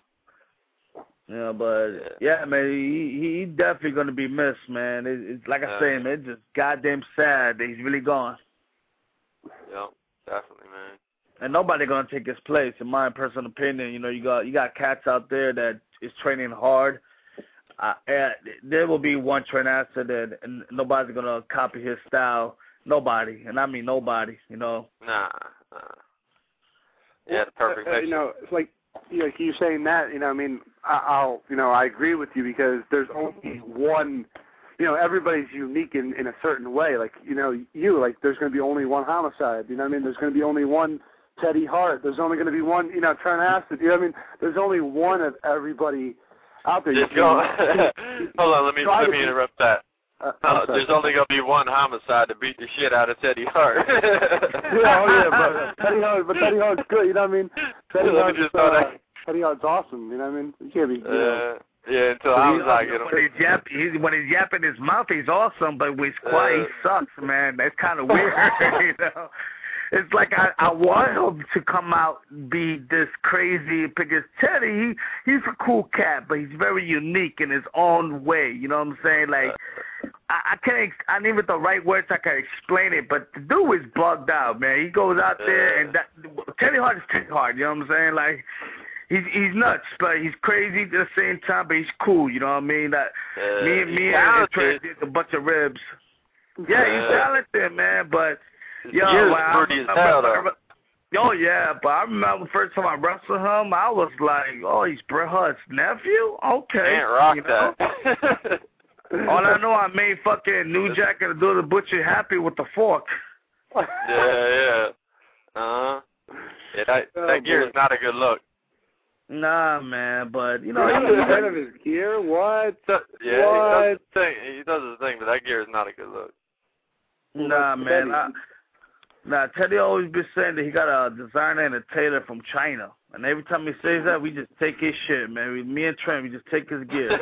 Speaker 1: yeah, but yeah, man, he definitely gonna be missed, man. It's like I say, man, it's just goddamn sad that he's really gone.
Speaker 3: Yeah, definitely, man.
Speaker 1: And nobody gonna take his place, in my personal opinion. You know, you got cats out there that is training hard. There will be one train after that, and nobody's gonna copy his style. Nobody, and I mean nobody. You know.
Speaker 3: Nah. Yeah, the perfect mix.
Speaker 2: You know, it's like you saying that. You know, I mean, I agree with you, because there's only one. You know, everybody's unique in a certain way. Like, you know, there's going to be only one Homicide. You know what I mean? There's going to be only one Teddy Hart. There's only going to be one, you know, Trent Acid. You know what I mean? There's only one of everybody out there.
Speaker 3: Just go. Hold on, let me interrupt that. There's only going to be one Homicide to beat the shit out of Teddy Hart.
Speaker 2: but Teddy Hart's good, you know what I mean? Teddy Hart's awesome, you know what I mean? You can't be, you know.
Speaker 3: Yeah, until Homicide get him.
Speaker 1: When he's yapping his mouth, he's awesome, but when he's quiet, he sucks, man. That's kind of weird, you know? It's like I want him to come out be this crazy, because Teddy, he's a cool cat, but he's very unique in his own way. You know what I'm saying? Like, I can't, I need the right words I can explain it, but the dude is bugged out, man. He goes out there, and Teddy Hart is Teddy Hart, you know what I'm saying? Like, he's nuts, but he's crazy at the same time, but he's cool, you know what I mean? That me and Trent did a bunch of ribs. Yeah, he's talented, man, but oh yeah, but I remember the first time I wrestled him, I was like, oh, he's Bret Hart's nephew? Okay.
Speaker 3: Can't rock that.
Speaker 1: All I know, I made fucking New Jack and Do the Butcher happy with the fork.
Speaker 3: Yeah. That gear is not a good look.
Speaker 1: Nah, man, but, you know.
Speaker 2: He's head of his gear? What?
Speaker 3: Yeah, he does his thing, but that gear is not a good look.
Speaker 1: Nah, man. Teddy always been saying that he got a designer and a tailor from China. And every time he says that, we just take his shit, man. Me and Trent, we just take his gear.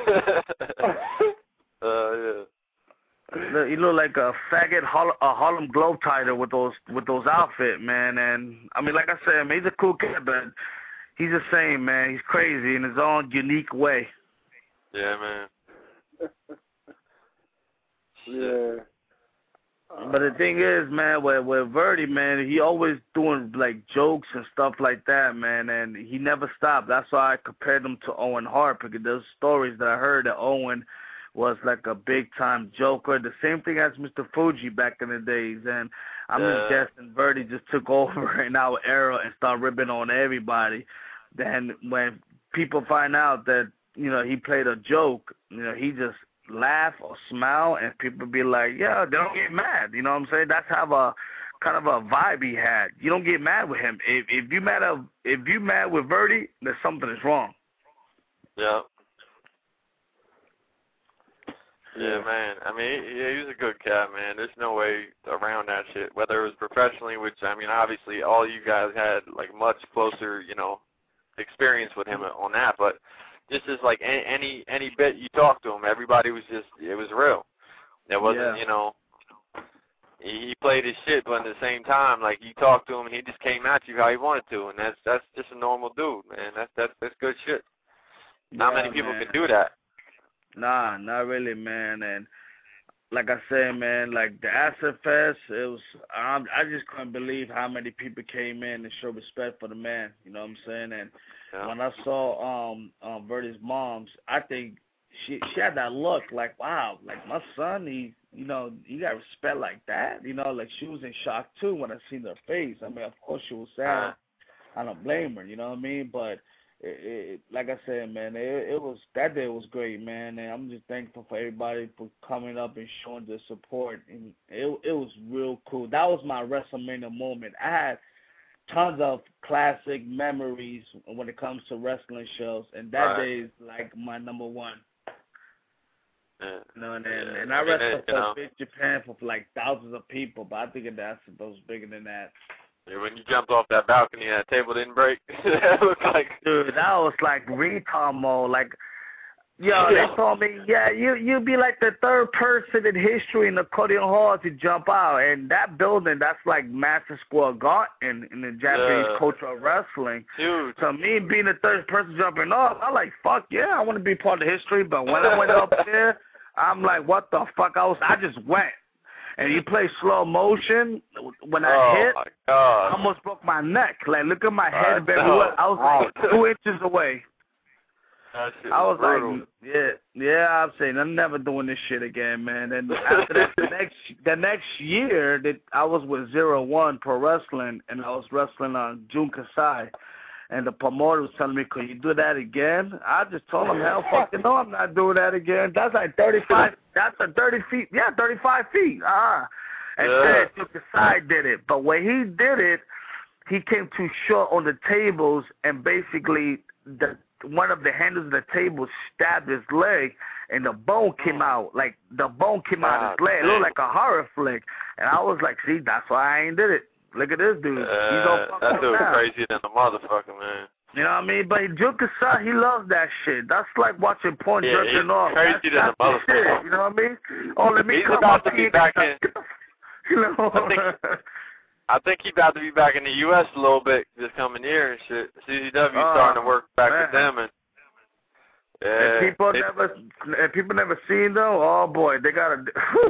Speaker 3: Yeah.
Speaker 1: He look like a faggot Harlem Globetrotter with those outfits, man. And, I mean, like I said, man, he's a cool kid, but he's the same, man. He's crazy in his own unique way.
Speaker 3: Yeah, man.
Speaker 2: Yeah.
Speaker 1: But the thing is, man, with Verdi, man, he always doing like jokes and stuff like that, man, and he never stopped. That's why I compared him to Owen Hart, because there's stories that I heard that Owen was like a big time joker. The same thing as Mr. Fuji back in the days, and I'm just guessing Verdi just took over in our era and started ripping on everybody. Then when people find out that, you know, he played a joke, you know, he just laugh or smile, and people be like, yeah, they don't get mad. You know what I'm saying? That's how a kind of a vibe he had. You don't get mad with him. If you mad with Verdi, then something is wrong.
Speaker 3: Yeah. Yeah, man. I mean, yeah, he was a good cat, man. There's no way around that shit. Whether it was professionally, which, I mean, obviously all you guys had, like, much closer, you know, experience with him on that, but just as, like, any bit you talk to him, everybody was just, it was real. There wasn't, you know, he played his shit, but at the same time, like, you talk to him and he just came at you how he wanted to, and that's just a normal dude, man. That's good shit. Not many people can do that.
Speaker 1: Nah, not really, man. And like I said, man, like the Acid Fest, it was, I just couldn't believe how many people came in and showed respect for the man. You know what I'm saying? And when I saw Verdi's moms, I think she had that look like, wow, like my son, he, you know, you got respect like that. You know, like she was in shock too when I seen her face. I mean, of course she was sad. I don't blame her. You know what I mean? But like I said, man, it was, that day was great, man, and I'm just thankful for everybody for coming up and showing their support, and it was real cool. That was my WrestleMania moment. I had tons of classic memories when it comes to wrestling shows, and that day is like my number one. You know, and I wrestled for Big Japan for like thousands of people, but I think that was bigger than that.
Speaker 3: Yeah, when you jumped off that balcony and that table didn't break, that looked like...
Speaker 1: Dude, that was like retard mode. Like, yo, they told me, yeah, you'd be like the third person in history in the Accordion Hall to jump out. And that building, that's like Madison Square Garden in the Japanese culture of wrestling.
Speaker 3: Dude.
Speaker 1: So me being the third person jumping off, I'm like, fuck yeah, I want to be part of history. But when I went up there, I'm like, what the fuck? I just went. And he played slow motion. When I hit, I almost broke my neck. Like, look at my head, baby. I was like 2 inches away.
Speaker 3: That shit
Speaker 1: I was
Speaker 3: brutal.
Speaker 1: like, yeah, I'm saying I'm never doing this shit again, man. And after that, the next year, that I was with 01 Pro Wrestling, and I was wrestling on Jun Kasai. And the promoter was telling me, could you do that again? I just told him, hell fucking no, I'm not doing that again. That's like 35, that's a 30 feet, 35 feet. And then Kasai did it. But when he did it, he came too short on the tables, and basically one of the handles of the table stabbed his leg, and the bone came out. Like, the bone came out of his leg. It looked like a horror flick. And I was like, see, that's why I ain't did it. Look at this dude. He's all fucked
Speaker 3: that
Speaker 1: up
Speaker 3: dude
Speaker 1: now.
Speaker 3: crazier than the motherfucker, man.
Speaker 1: You know what I mean? But Jun Kasai, he loves that shit. That's like watching porn jerking off.
Speaker 3: Crazier than the motherfucker.
Speaker 1: Shit, you know what I mean? Oh, let me
Speaker 3: He's
Speaker 1: come
Speaker 3: about
Speaker 1: up
Speaker 3: to be back in.
Speaker 1: You know?
Speaker 3: I think he's about to be back in the U.S. a little bit this coming year and shit. CZW starting to work back with them, and
Speaker 1: and people never seen though. Oh boy, they got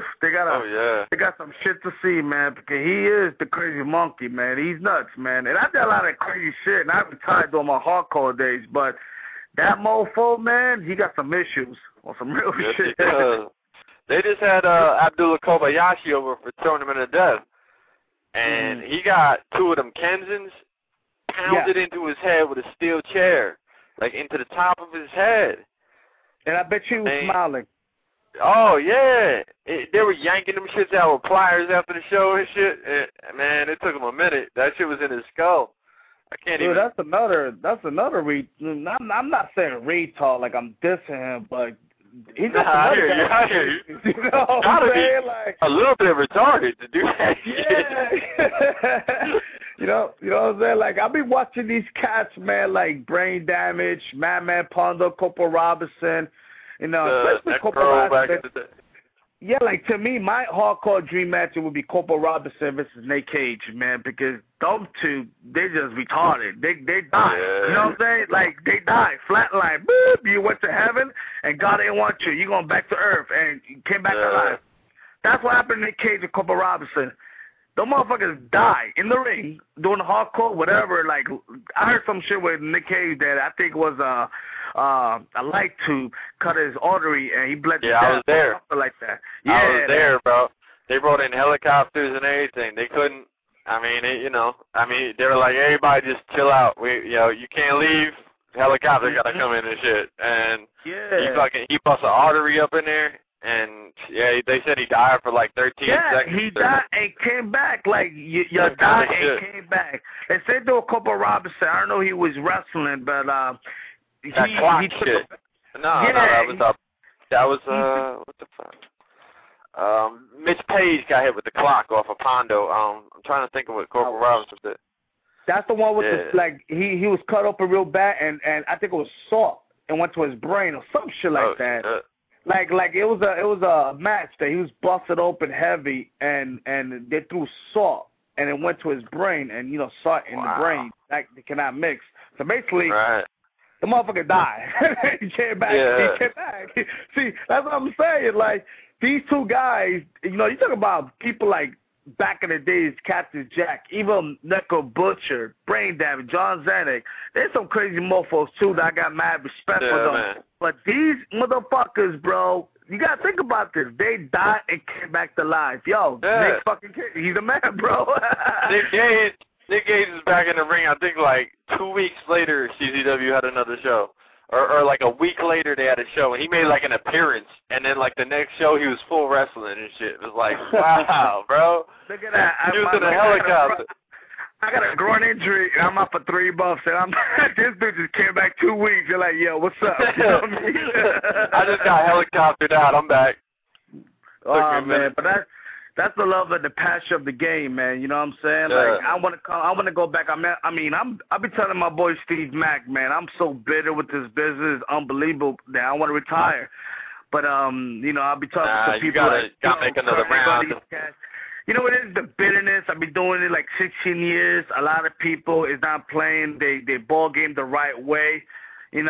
Speaker 1: some shit to see, man. Because he is the crazy monkey, man. He's nuts, man. And I did a lot of crazy shit, and I've retired during my hardcore days. But that mofo, man, he got some issues or some real shit.
Speaker 3: They just had Abdullah Kobayashi over for Tournament of Death, and he got 2 of them Kenzans pounded into his head with a steel chair. Like, into the top of his head.
Speaker 1: And I bet you was smiling.
Speaker 3: Oh, yeah. They were yanking them shits out with pliers after the show and shit. And, man, it took him a minute. That shit was in his skull. I can't even...
Speaker 1: That's another I'm not saying retard like I'm dissing him, but he's just
Speaker 3: I hear you.
Speaker 1: You know what I'm saying? Like,
Speaker 3: a little bit retarded to do that shit.
Speaker 1: You know what I'm saying? Like, I'll be watching these cats, man, like Brain Damage, Madman Pondo, Corporal Robinson, you know, especially Corporal Robinson. Yeah, like, to me, my hardcore dream match would be Corporal Robinson versus Nate Cage, man, because those two, they just retarded. They die. Yeah. You know what I'm saying? Like, they die. Flatline. Boop, you went to heven, and God didn't want you. You're going back to earth, and you came back alive. That's what happened to Nick Cage and Cooper Robinson. Those motherfuckers die in the ring doing hardcore, whatever. Like, I heard some shit with Nick Cage that I think was a light tube cut his artery and he bled to death.
Speaker 3: I was there.
Speaker 1: Something like that.
Speaker 3: Yeah, I was there, bro. They brought in helicopters and everything. They couldn't. I mean, they were like, everybody just chill out. You can't leave. Helicopter got to come in and shit. And he bust an artery up in there. And, they said he died for like 13 seconds.
Speaker 1: Yeah, he died and came back. Like, you died and came back. They said to a Cooper Robinson, I don't know he was wrestling, but he took
Speaker 3: shit. That was what the fuck? Mitch Page got hit with the clock off of Pondo. I'm trying to think of what Cooper Robinson did.
Speaker 1: That's the one with the, like, he was cut open real bad, and I think it was salt and went to his brain or some shit like that. Like it was a match that he was busted open heavy, and they threw salt, and it went to his brain, and salt in the brain, like, they cannot mix. So basically, the motherfucker died. He came back. Yeah. He came back. See, that's what I'm saying. Like, these two guys, you talk about people like back in the days, Cactus Jack, even Neko Butcher, Brain Damage, John Zanuck. There's some crazy mofos, too, that I got mad respect for them. Man. But these motherfuckers, bro, you got to think about this. They died and came back to life. Yo, Nick fucking Cage, he's a man, bro.
Speaker 3: Nick Gage is back in the ring, I think, like 2 weeks later, CZW had another show. Or like a week later, they had a show, and he made, like, an appearance. And then, like, the next show, he was full wrestling and shit. It was like, wow, bro.
Speaker 1: Look at that.
Speaker 3: He was in a helicopter.
Speaker 1: I got a groin injury, and I'm out for 3 months, and this dude just came back 2 weeks. You're like, yo, what's up? You know what I mean?
Speaker 3: I just got helicoptered out. I'm back.
Speaker 1: Oh, man, but that's the love and the passion of the game, man. You know what I'm saying? Like, I want to go back. I'll be telling my boy Steve Mack, man, I'm so bitter with this business. It's unbelievable that I want to retire. But I'll be talking to people.
Speaker 3: You gotta make another round.
Speaker 1: You know what it is? The bitterness. I've been doing it like 16 years. A lot of people is not playing they ball game the right way, and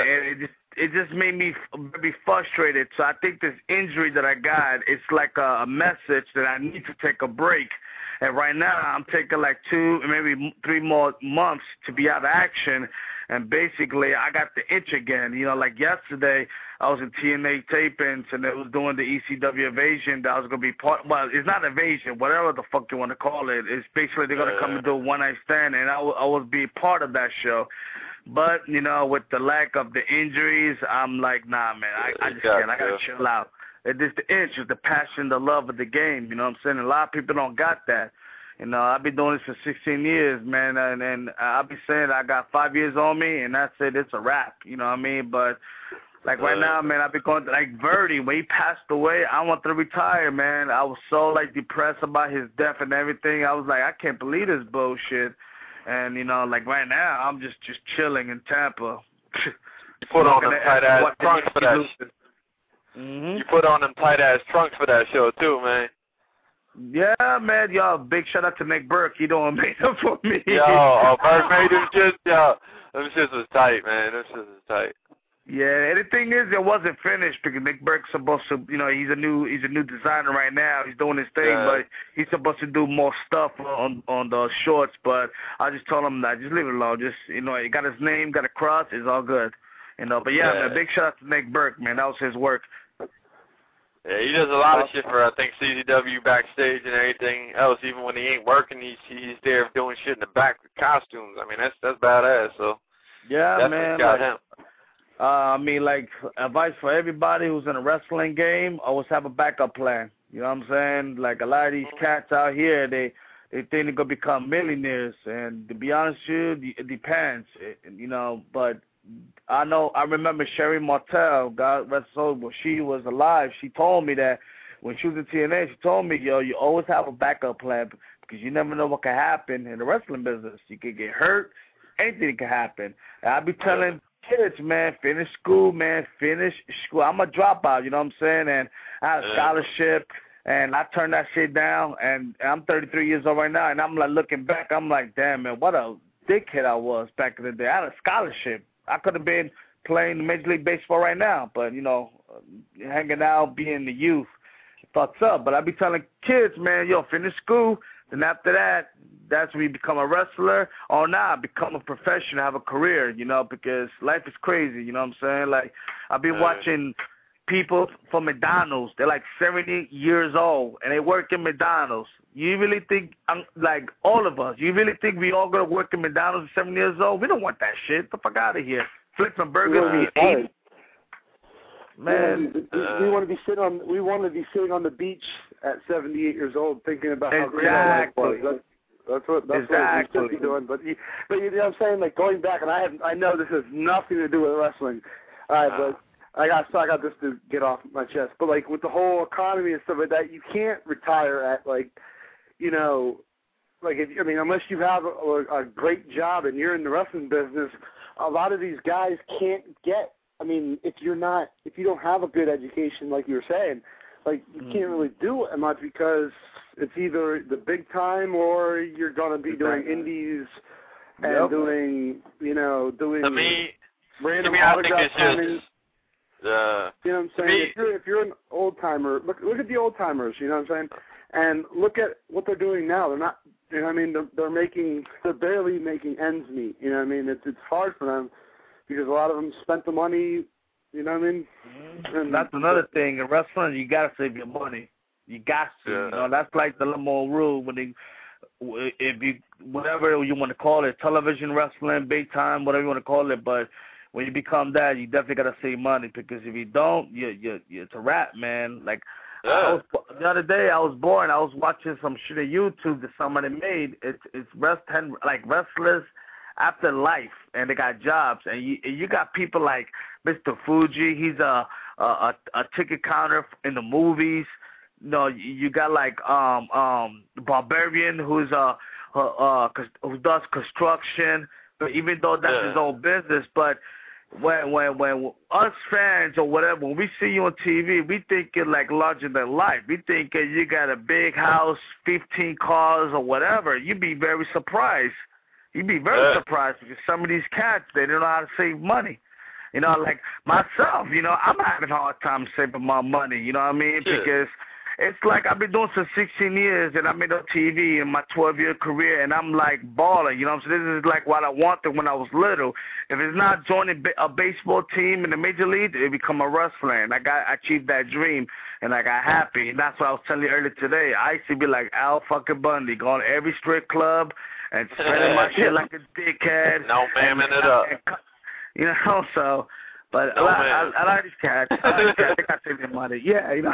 Speaker 1: it just made me be frustrated. So I think this injury that I got, it's like a message that I need to take a break. And right now I'm taking like 2, maybe 3 more months to be out of action. And basically I got the itch again. Like yesterday I was in TNA tapings and it was doing the ECW Evasion that I was going to be part. Well, it's not Evasion, whatever the fuck you want to call it. It's basically they're going to come and do a one-night stand, and I was be part of that show. But, with the lack of the injuries, I'm like, nah, man, I just can't. I got to chill out. It's just the itch, it's the passion, the love of the game. You know what I'm saying? A lot of people don't got that. I've been doing this for 16 years, man, and I'll be saying I got 5 years on me, and that's it. It's a wrap, you know what I mean? But, like, right now, man, I've been going to, like, Verdi, when he passed away, I wanted to retire, man. I was so, like, depressed about his death and everything. I was like, I can't believe this bullshit. And, like, right now, I'm just chilling in Tampa.
Speaker 3: You put on them tight-ass trunks for that shit.
Speaker 1: Mm-hmm.
Speaker 3: You put on them tight-ass trunks for that show, too, man.
Speaker 1: Yeah, man, yo, big shout out to Nick Burke. He doing made them for me.
Speaker 3: Yo, Burke made them shit, yo. Them shits was tight, man. Them shits was tight.
Speaker 1: Yeah, and the thing is, it wasn't finished because Nick Burke's supposed to, he's a new designer right now. He's doing his thing, but he's supposed to do more stuff on the shorts. But I just told him that just leave it alone. Just he got his name, got a cross, it's all good. But man, big shout out to Nick Burke, man. That was his work.
Speaker 3: Yeah, he does a lot of shit for, I think, CZW backstage and everything else. Even when he ain't working, he's there doing shit in the back with costumes. I mean, that's badass. So
Speaker 1: yeah, man.
Speaker 3: Got him.
Speaker 1: Like, advice for everybody who's in a wrestling game, always have a backup plan. You know what I'm saying? Like, a lot of these cats out here, they think they're going to become millionaires. And to be honest with you, it depends, but I remember Sherry Martel, God rest her soul, when she was alive, she told me that when she was in TNA, she told me, yo, you always have a backup plan because you never know what can happen in the wrestling business. You could get hurt. Anything can happen. And I be telling kids, man, finish school. I'm a dropout, you know what I'm saying? And I had a scholarship, and I turned that shit down, and I'm 33 years old right now, and I'm like looking back, I'm like, damn, man, what a dickhead I was back in the day. I had a scholarship. I could have been playing Major League Baseball right now, but, hanging out, being the youth, fucks up. But I be telling kids, man, yo, finish school, then after that, that's when you become a wrestler or not, become a professional, have a career, you know, because life is crazy, you know what I'm saying? Like, I've been watching people from McDonald's. They're like 70 years old, and they work in McDonald's. You really think, like, all of us, you really think we all going to work in McDonald's at 7 years old? We don't want that shit. Get the fuck out of here. Flipping burgers, we 80. Man,
Speaker 2: we want to be sitting on the beach at 78 years old thinking about how great our life was. That's what we should be doing. But you know what I'm saying? Like, going back, and I know this has nothing to do with wrestling. All right, but I got this to get off my chest. But like with the whole economy and stuff like that, you can't retire at like, you know, like unless you have a great job and you're in the wrestling business, a lot of these guys can't get. I mean, if you don't have a good education, like you were saying, like you can't really do it much because it's either the big time or you're going to be doing indies and doing random autograph signings. You know what I'm saying? If you're an old timer, look at the old timers. You know what I'm saying? And look at what they're doing now. They're not. You know what I mean? They're barely making ends meet. You know what I mean? It's hard for them because a lot of them spent the money. You know what I mean? And
Speaker 1: that's another thing. In wrestling, you gotta save your money. You got to. You know, that's like the Lamar rule if you whatever you want to call it, television wrestling, big time, whatever you want to call it, but when you become that, you definitely gotta save money because if you don't, it's a wrap, man. Like the other day, I was bored. I was watching some shit on YouTube that somebody made. It's wrestlers after life, and they got jobs, and you got people like Mr. Fuji. He's a ticket counter in the movies. You know, you got like Barbarian, who does construction. But even though that's his own business, but when us fans or whatever, when we see you on TV, we think it like larger than life. We think you got a big house, 15 cars or whatever. You'd be very surprised. You'd be very surprised because some of these cats, they don't know how to save money. You know, like myself, you know, I'm having a hard time saving my money, you know what I mean? Because it's like I've been doing for 16 years and I'm in on TV in my 12-year career and I'm like balling, you know what I'm saying? This is like what I wanted when I was little. If it's not joining a baseball team in the major league, it become a wrestler. And I achieved that dream and I got happy. And that's what I was telling you earlier today. I used to be like Al fucking Bundy, going to every strip club and spending my shit like a dickhead.
Speaker 3: No, mamming it up.
Speaker 1: You know, so, but I like these cats. They got to save their money. Yeah, you know.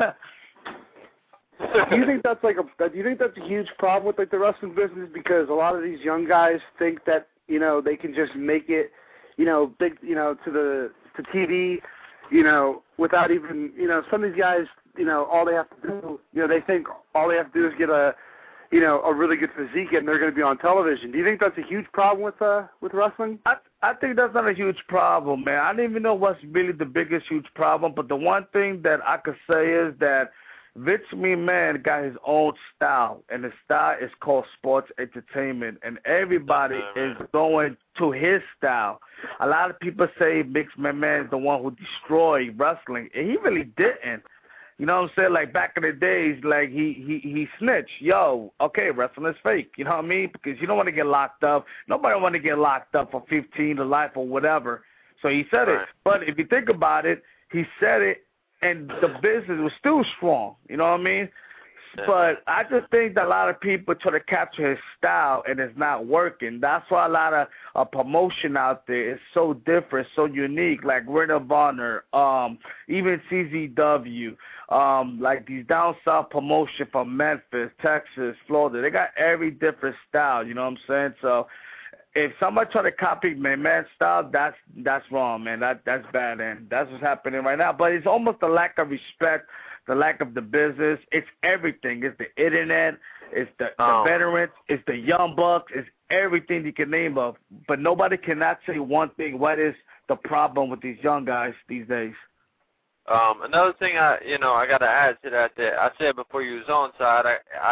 Speaker 2: Do you think that's a huge problem with like the wrestling business because a lot of these young guys think that, you know, they can just make it, you know, big, you know, to TV, you know, without even, you know, some of these guys, you know, all they have to do, you know, they think all they have to do is get a really good physique and they're going to be on television. Do you think that's a huge problem with wrestling?
Speaker 1: I think that's not a huge problem, man. I don't even know what's really the biggest huge problem, but the one thing that I could say is that Vince McMahon got his own style, and the style is called sports entertainment, and everybody is going to his style. A lot of people say Vince McMahon is the one who destroyed wrestling, and he really didn't. You know what I'm saying? Like back in the days, like he snitched. Yo, okay, wrestling is fake. You know what I mean? Because you don't want to get locked up. Nobody want to get locked up for 15 to life or whatever. So he said it. But if you think about it, he said it, and the business was still strong. You know what I mean? But I just think that a lot of people try to capture his style, and it's not working. That's why a lot of promotion out there is so different, so unique, like Ring of Honor, even CZW, like these down south promotion from Memphis, Texas, Florida. They got every different style, you know what I'm saying? So if somebody try to copy McMahon's style, that's wrong, man. That's bad, and that's what's happening right now. But it's almost a lack of respect, the lack of the business. It's everything. It's the internet. It's the veterans. It's the young bucks. It's everything you can name of. But nobody cannot say one thing. What is the problem with these young guys these days?
Speaker 3: Another thing I got to add to that I said before you was on side,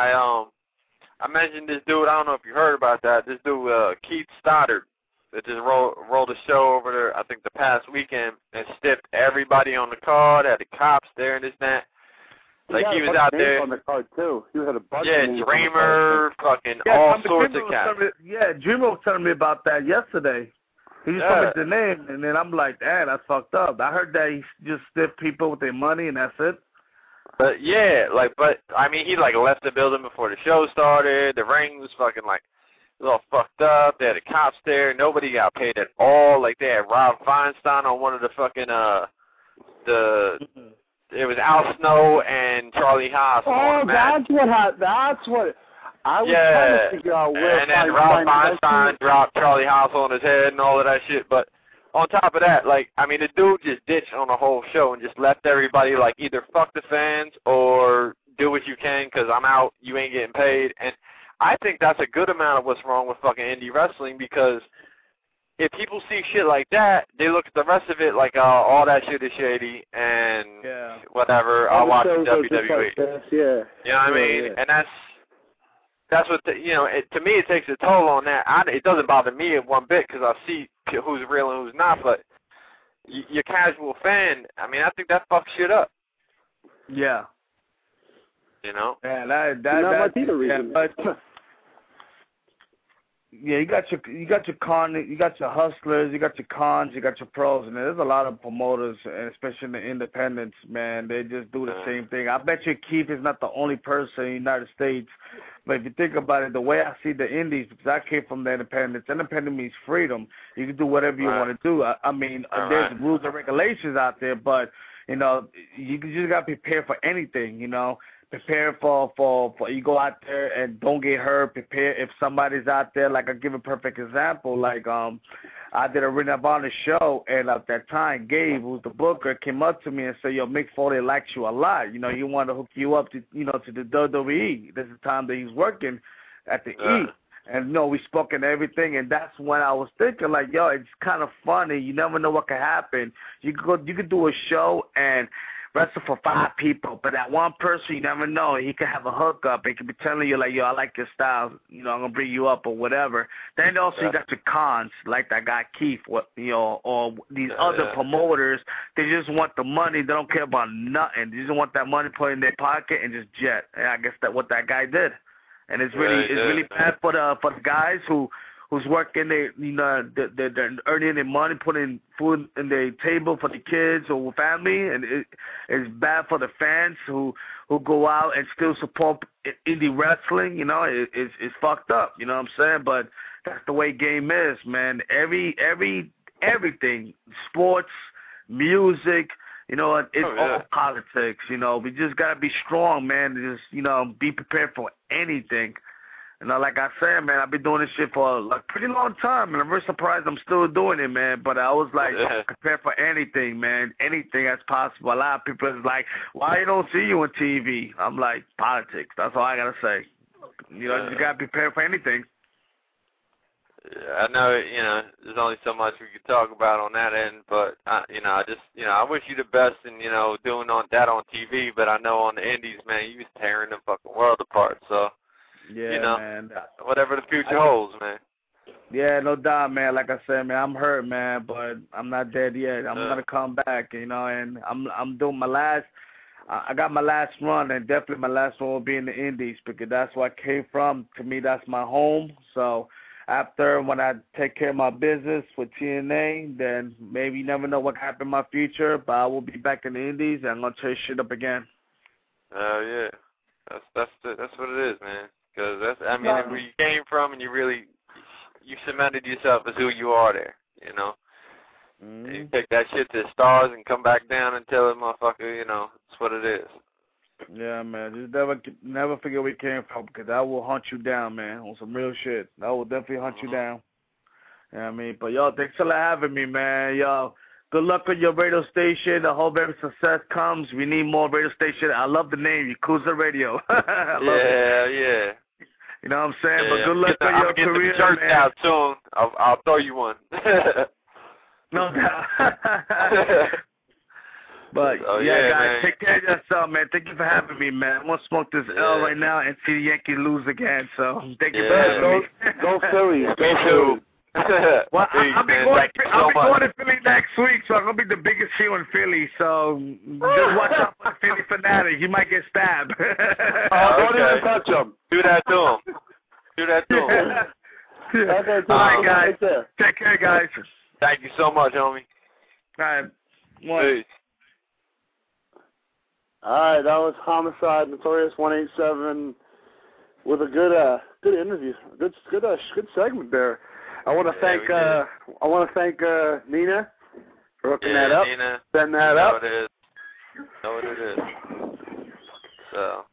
Speaker 3: I mentioned this dude, I don't know if you heard about that, this dude, Keith Stoddard, that just rolled a show over there, I think the past weekend, and stiffed everybody on the card, had the cops there and this and that. Like, he was out there.
Speaker 2: On the card, too. He had a bunch
Speaker 3: of names Dreamer, fucking all sorts of cats.
Speaker 1: Dreamer was telling me about that yesterday. He just told me the name, and then I'm like, damn, that's fucked up. I heard that he just stiffed people with their money, and that's it.
Speaker 3: But, yeah, I mean, he, left the building before the show started. The ring was fucking, it was all fucked up. They had the cops there. Nobody got paid at all. Like, they had Rob Feinstein on one of the fucking, it was Al Snow and Charlie Haas.
Speaker 2: Oh, that's what I was trying to figure out where.
Speaker 3: And then Rob Feinstein dropped Charlie Haas on his head and all of that shit. But on top of that, the dude just ditched on the whole show and just left everybody, either fuck the fans or do what you can because I'm out, you ain't getting paid. And I think that's a good amount of what's wrong with fucking indie wrestling because if people see shit like that, they look at the rest of it like, all that shit is shady and whatever. I'll watch the WWE.
Speaker 2: You know
Speaker 3: what I mean? Yeah. And that's what to me it takes a toll on that. It doesn't bother me one bit because I see who's real and who's not. But your casual fan, I think that fucks shit up.
Speaker 1: Yeah.
Speaker 3: Yeah,
Speaker 2: that's either reason.
Speaker 1: But yeah, you got your hustlers, you got your cons, you got your pros, and there's a lot of promoters, and especially in the independents, man. They just do the same thing. I bet you Keith is not the only person in the United States, but if you think about it, the way I see the indies, because I came from the independents, independent means freedom. You can do whatever you want to do. There's rules and regulations out there, but you just got to be prepared for anything, Prepare for you go out there and don't get hurt. Prepare if somebody's out there. I'll give a perfect example. I did a Ring of Honor show, and at that time, Gabe, who's the booker, came up to me and said, "Yo, Mick Foley likes you a lot. He want to hook you up to to the WWE. This is the time that he's working at the E." And we spoke and everything, and that's when I was thinking, yo, it's kind of funny. You never know what could happen. You could do a show and wrestle for 5 people, but that one person, you never know. He could have a hookup. He could be telling you, yo, I like your style. I'm going to bring you up or whatever. Then also you got your cons, like that guy Keith, or these other promoters. They just want the money. They don't care about nothing. They just want that money put in their pocket and just jet. And I guess that's what that guy did. And it's really bad for the guys who's working, they're earning their money, putting food in their table for the kids or family, and it's bad for the fans who go out and still support indie wrestling. It's fucked up. You know what I'm saying? But that's the way game is, man. Everything, sports, music. It's all politics. We just gotta be strong, man. Just be prepared for anything. Like I said, man, I've been doing this shit for a pretty long time, and I'm very surprised I'm still doing it, man. But I was prepared for anything, man. Anything that's possible. A lot of people is like, why you don't see you on TV? I'm like, politics. That's all I gotta say. You gotta be prepared for anything.
Speaker 3: Yeah, I know, there's only so much we could talk about on that end, but, I wish you the best in, doing that on TV, but I know on the indies, man, you was tearing the fucking world apart, so.
Speaker 1: Yeah, man.
Speaker 3: Whatever the future holds, man.
Speaker 1: Yeah, no doubt, man. Like I said, man, I'm hurt, man, but I'm not dead yet. I'm gonna come back, and I'm doing my last. I got my last run, and definitely my last one will be in the Indies because that's where I came from. To me, that's my home. So after when I take care of my business with TNA, then maybe you never know what happened in my future, but I will be back in the Indies, and I'm gonna tear shit up again.
Speaker 3: Oh yeah, that's what it is, man. Because where you came from, and you cemented yourself as who you are there,
Speaker 1: Mm-hmm.
Speaker 3: And you take that shit to the stars and come back down and tell the motherfucker, it's what it is.
Speaker 1: Yeah, man. Just never forget where you came from because that will hunt you down, man, on some real shit. That will definitely hunt you down. You know what I mean? But, yo, thanks for having me, man. Yo, good luck on your radio station. I hope every success comes. We need more radio station. I love the name, Yakuza Radio.
Speaker 3: Yeah.
Speaker 1: You know what I'm saying? But good luck on your career,
Speaker 3: man. I'm getting the shirts out soon. I'll throw you one.
Speaker 1: No doubt. But, guys, man. Take care of yourself, man. Thank you for having me, man. I'm going to smoke this L right now and see the Yankees lose again. So, thank you for having me.
Speaker 2: Go Phillies. Go Phillies.
Speaker 1: Well,
Speaker 3: Peace,
Speaker 1: I'll be
Speaker 3: man.
Speaker 1: going.
Speaker 3: Thank you
Speaker 1: I'll
Speaker 3: so
Speaker 1: be
Speaker 3: much.
Speaker 1: going to Philly next week, so I'm gonna be the biggest heel in Philly. So just watch out for the Philly fanatic. He might get stabbed.
Speaker 2: Don't even touch him.
Speaker 3: Do that to him. Do that to him.
Speaker 2: Okay,
Speaker 1: All right, guys.
Speaker 2: Right there.
Speaker 1: Take care, guys.
Speaker 3: Thank you so much, homie.
Speaker 1: All right.
Speaker 3: Peace.
Speaker 2: All right, that was Homicide, Notorious 187, with a good interview, good segment there. I want to thank Nina for hooking that up,
Speaker 3: Nina,
Speaker 2: setting that up.
Speaker 3: Know what it is. So.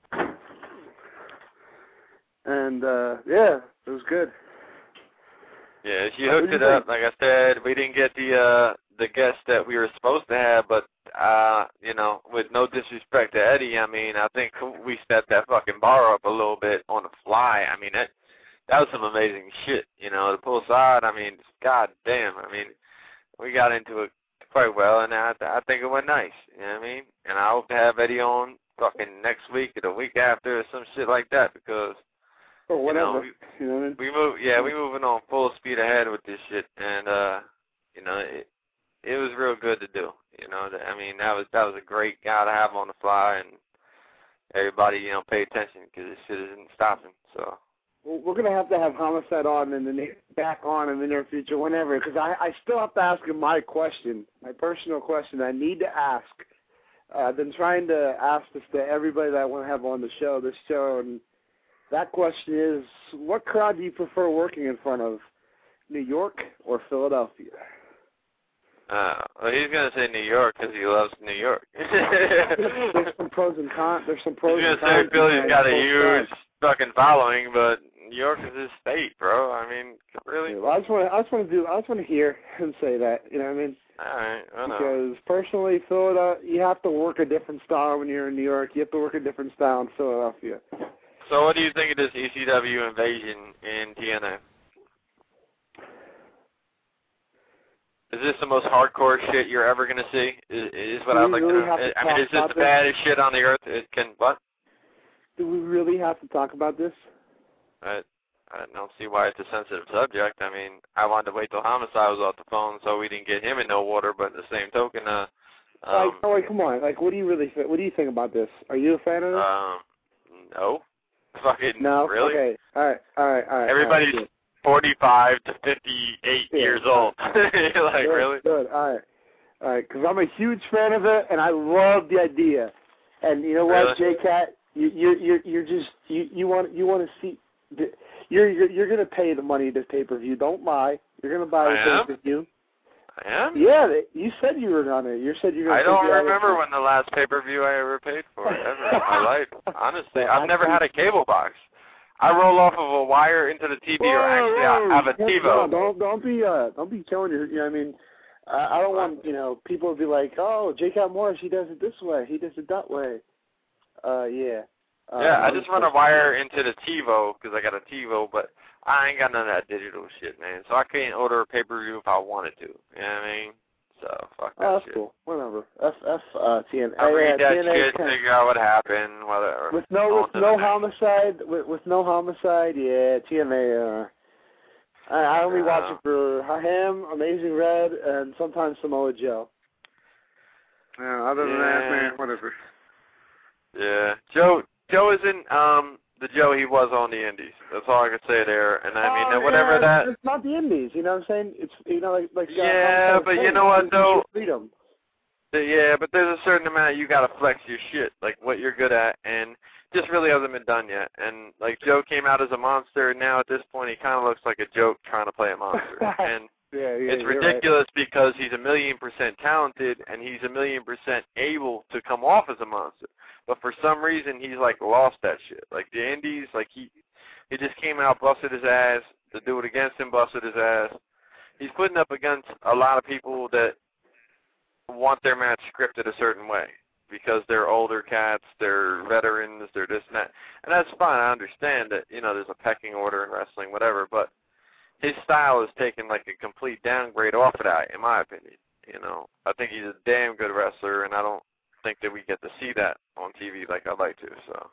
Speaker 2: And yeah, it was good.
Speaker 3: Yeah, she hooked it up. Like I said, we didn't get the guest that we were supposed to have, but you know, with no disrespect to Eddie, I mean, I think we set that fucking bar up a little bit on the fly. I mean, that was some amazing shit, you know, the poolside. I mean, god damn. I mean, we got into it quite well, and I think it went nice. You know what I mean? And I hope to have Eddie on fucking next week or the week after or some shit like that, because
Speaker 2: or whatever.
Speaker 3: you know we moving on full speed ahead with this shit, and you know, it was real good to do. You know, I mean, that was a great guy to have on the fly, and everybody, you know, pay attention because this shit isn't stopping. So.
Speaker 2: Well, we're gonna have to have Homicide on and then back on in the near future, whenever, because I still have to ask him my question, my personal question. I need to ask. I've been trying to ask this to everybody that I want to have on the show, and that question is, what crowd do you prefer working in front of, New York or Philadelphia?
Speaker 3: Well, he's going to say New York because he loves New York.
Speaker 2: There's some pros and cons.
Speaker 3: He's going to say Philly's got a huge fucking following, but New York is his state, bro. I mean, really?
Speaker 2: Yeah, well, I just want to hear him say that. You know what I mean?
Speaker 3: All right, I know.
Speaker 2: Because personally, Philadelphia, you have to work a different style when you're in New York. You have to work a different style in Philadelphia.
Speaker 3: So what do you think of this ECW invasion in TNA? Is this the most hardcore shit you're ever going to see? Is what I'd like to know. I mean, is this the baddest shit on the earth? What?
Speaker 2: Do we really have to talk about this?
Speaker 3: I don't see why it's a sensitive subject. I mean, I wanted to wait till Homicide was off the phone so we didn't get him in no water, but in the same token,
Speaker 2: come on. Like, what do you think about this? Are you a fan of this?
Speaker 3: No. Fucking,
Speaker 2: no?
Speaker 3: Really?
Speaker 2: Okay. All right.
Speaker 3: Everybody's 45 to 58 years old. You're like,
Speaker 2: good,
Speaker 3: really?
Speaker 2: Good. All right. Because I'm a huge fan of it, and I love the idea. And you know what, J-Cat? You want to see. You're gonna pay the money this pay-per-view. Don't lie. You're gonna buy the pay-per-view.
Speaker 3: I am?
Speaker 2: Yeah, you said you were gonna. You said you're gonna.
Speaker 3: I don't remember when the last pay-per-view I ever paid for ever in my life. Honestly, I've never had a cable box. I roll off of a wire into the TV, or actually I have a TiVo.
Speaker 2: No, don't be killing your. You know what I mean? I don't want people to be like, oh, J.K. Morris, he does it this way, he does it that way. Yeah.
Speaker 3: Yeah, I just run a wire into the TiVo because I got a TiVo, but I ain't got none of that digital shit, man. So I can't order a pay-per-view if I wanted to. You know what I mean? So fuck that
Speaker 2: that's
Speaker 3: shit.
Speaker 2: Cool. Whatever. TNA.
Speaker 3: I read that
Speaker 2: TNA
Speaker 3: shit, figure out what happened, whatever.
Speaker 2: With no homicide. With no homicide, yeah. TNA. I only watch it for him, Amazing Red, and sometimes Samoa Joe.
Speaker 1: Other than that, man, whatever.
Speaker 3: Yeah, Joe isn't the Joe he was on the Indies. That's all I can say there. And I mean, whatever that.
Speaker 2: It's not the Indies. You know what I'm saying? It's like.
Speaker 3: Yeah, but you know what though?
Speaker 2: Freedom.
Speaker 3: Yeah, but there's a certain amount you gotta flex your shit, like what you're good at, and just really hasn't been done yet. And like Joe came out as a monster, and now at this point he kind of looks like a joke trying to play a monster. And it's ridiculous because he's 1,000,000% talented and he's 1,000,000% able to come off as a monster. But for some reason he's like lost that shit. Like the Indies, like he just came out, busted his ass. The dude against him busted his ass. He's putting up against a lot of people that want their match scripted a certain way because they're older cats, they're veterans, they're this and that. And that's fine. I understand that, there's a pecking order in wrestling, whatever, but his style is taking like a complete downgrade off of that, in my opinion. I think he's a damn good wrestler, and I don't think that we get to see that on TV like I'd like to. So,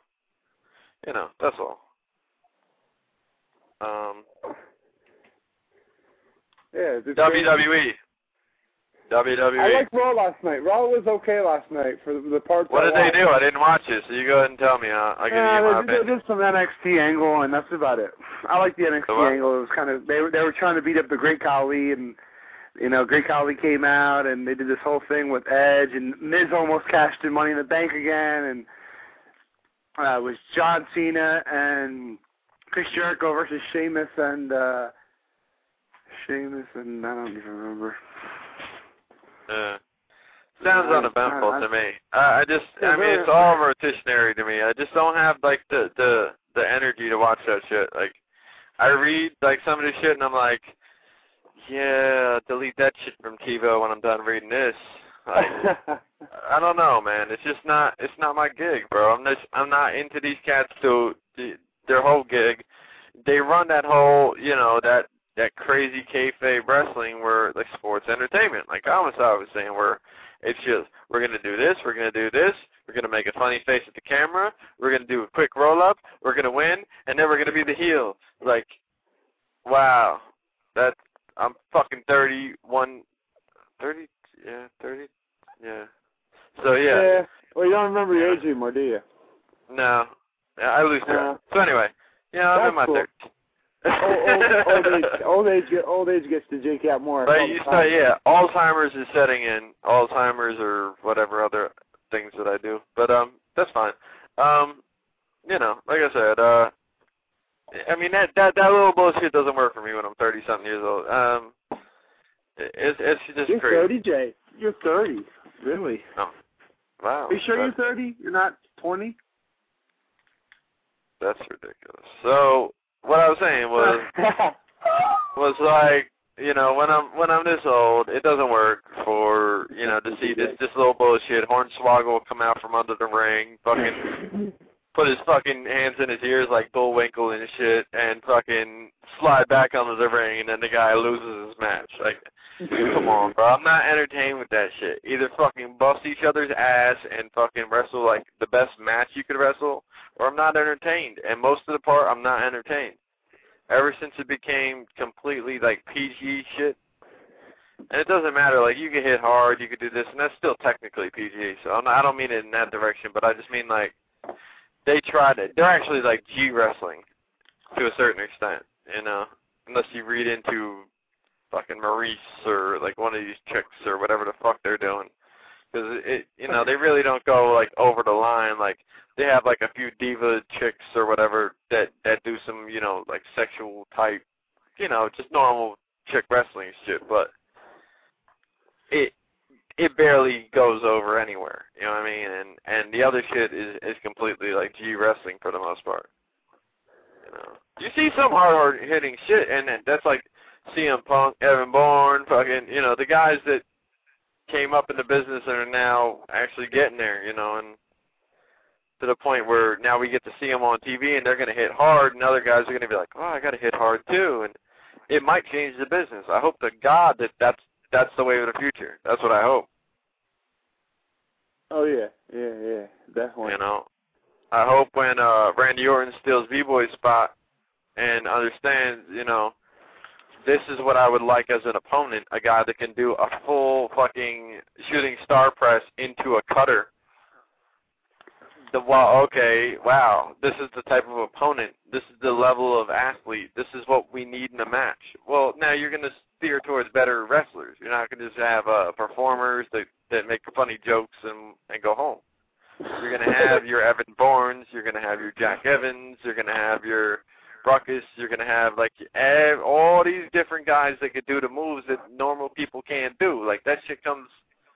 Speaker 3: that's all.
Speaker 2: Yeah, it's
Speaker 3: WWE. WWE.
Speaker 2: I liked Raw last night. Raw was okay last night for the parts.
Speaker 3: What did they do? I didn't watch it, so you go ahead and tell me. I'll give you my opinion.
Speaker 2: They did some NXT angle, and that's about it. I like the NXT angle. It was kind of they were trying to beat up the Great Khali, and Great Khali came out, and they did this whole thing with Edge, and Miz almost cashed in Money in the Bank again, and it was John Cena and Chris Jericho versus Sheamus and I don't even remember.
Speaker 3: Sounds uneventful to me. I mean, it's all rotisserie to me. I just don't have like the energy to watch that shit. Like, I read like some of this shit and I'm like, yeah, delete that shit from TiVo when I'm done reading this. Like, I don't know, man. It's just not. It's not my gig, bro. I'm not into these cats to their whole gig. They run that whole, that crazy kayfabe wrestling where, like, sports entertainment, like Commissar was saying, where it's just, we're going to do this, we're going to do this, we're going to make a funny face at the camera, we're going to do a quick roll-up, we're going to win, and then we're going to be the heel. Like, wow. I'm fucking 30, yeah. So, yeah.
Speaker 2: Yeah. Well, you don't remember your age anymore, do you?
Speaker 3: No. I lose track. So, anyway, I'm in my 30s.
Speaker 2: Old age gets to jink out more.
Speaker 3: But you say, yeah, Alzheimer's is setting in. Alzheimer's or whatever other things that I do. But that's fine. Like I said, I mean that little bullshit doesn't work for me when I'm 30-something years old. It's just
Speaker 2: You're
Speaker 3: crazy.
Speaker 2: 30, Jay. You're 30. Really?
Speaker 3: Oh, wow.
Speaker 2: Are you sure you're 30? You're not 20?
Speaker 3: That's ridiculous. So what I was saying was like, when I'm this old, it doesn't work for, to see this little bullshit. Hornswoggle will come out from under the ring, fucking put his fucking hands in his ears like Bullwinkle and shit, and fucking slide back under the ring, and then the guy loses his match. Like, come on, bro. I'm not entertained with that shit. Either fucking bust each other's ass and fucking wrestle like the best match you could wrestle, or I'm not entertained. And most of the part, I'm not entertained. Ever since it became completely like PG shit, and it doesn't matter. Like, you can hit hard, you can do this, and that's still technically PG. So I don't mean it in that direction, but I just mean like they tried it. They're actually like G wrestling to a certain extent, unless you read into fucking Maurice or like one of these chicks or whatever the fuck they're doing, because they really don't go like over the line. Like, they have like a few diva chicks or whatever that do some like sexual type, just normal chick wrestling shit, but it barely goes over anywhere. You know what I mean? And the other shit is completely like G wrestling for the most part. You see some hard hitting shit, and that's like CM Punk, Evan Bourne, fucking, the guys that came up in the business and are now actually getting there, and to the point where now we get to see them on TV and they're going to hit hard, and other guys are going to be like, oh, I got to hit hard too, and it might change the business. I hope to God that's the way of the future. That's what I hope.
Speaker 2: Oh, yeah, definitely.
Speaker 3: I hope when Randy Orton steals B-Boy's spot and understands, this is what I would like as an opponent, a guy that can do a full fucking shooting star press into a cutter. Wow, this is the type of opponent. This is the level of athlete. This is what we need in a match. Well, now you're going to steer towards better wrestlers. You're not going to just have performers that make funny jokes and go home. You're going to have your Evan Bournes. You're going to have your Jack Evans. You're going to have your Ruckus. You're going to have, like, all these different guys that could do the moves that normal people can't do. Like, that shit comes,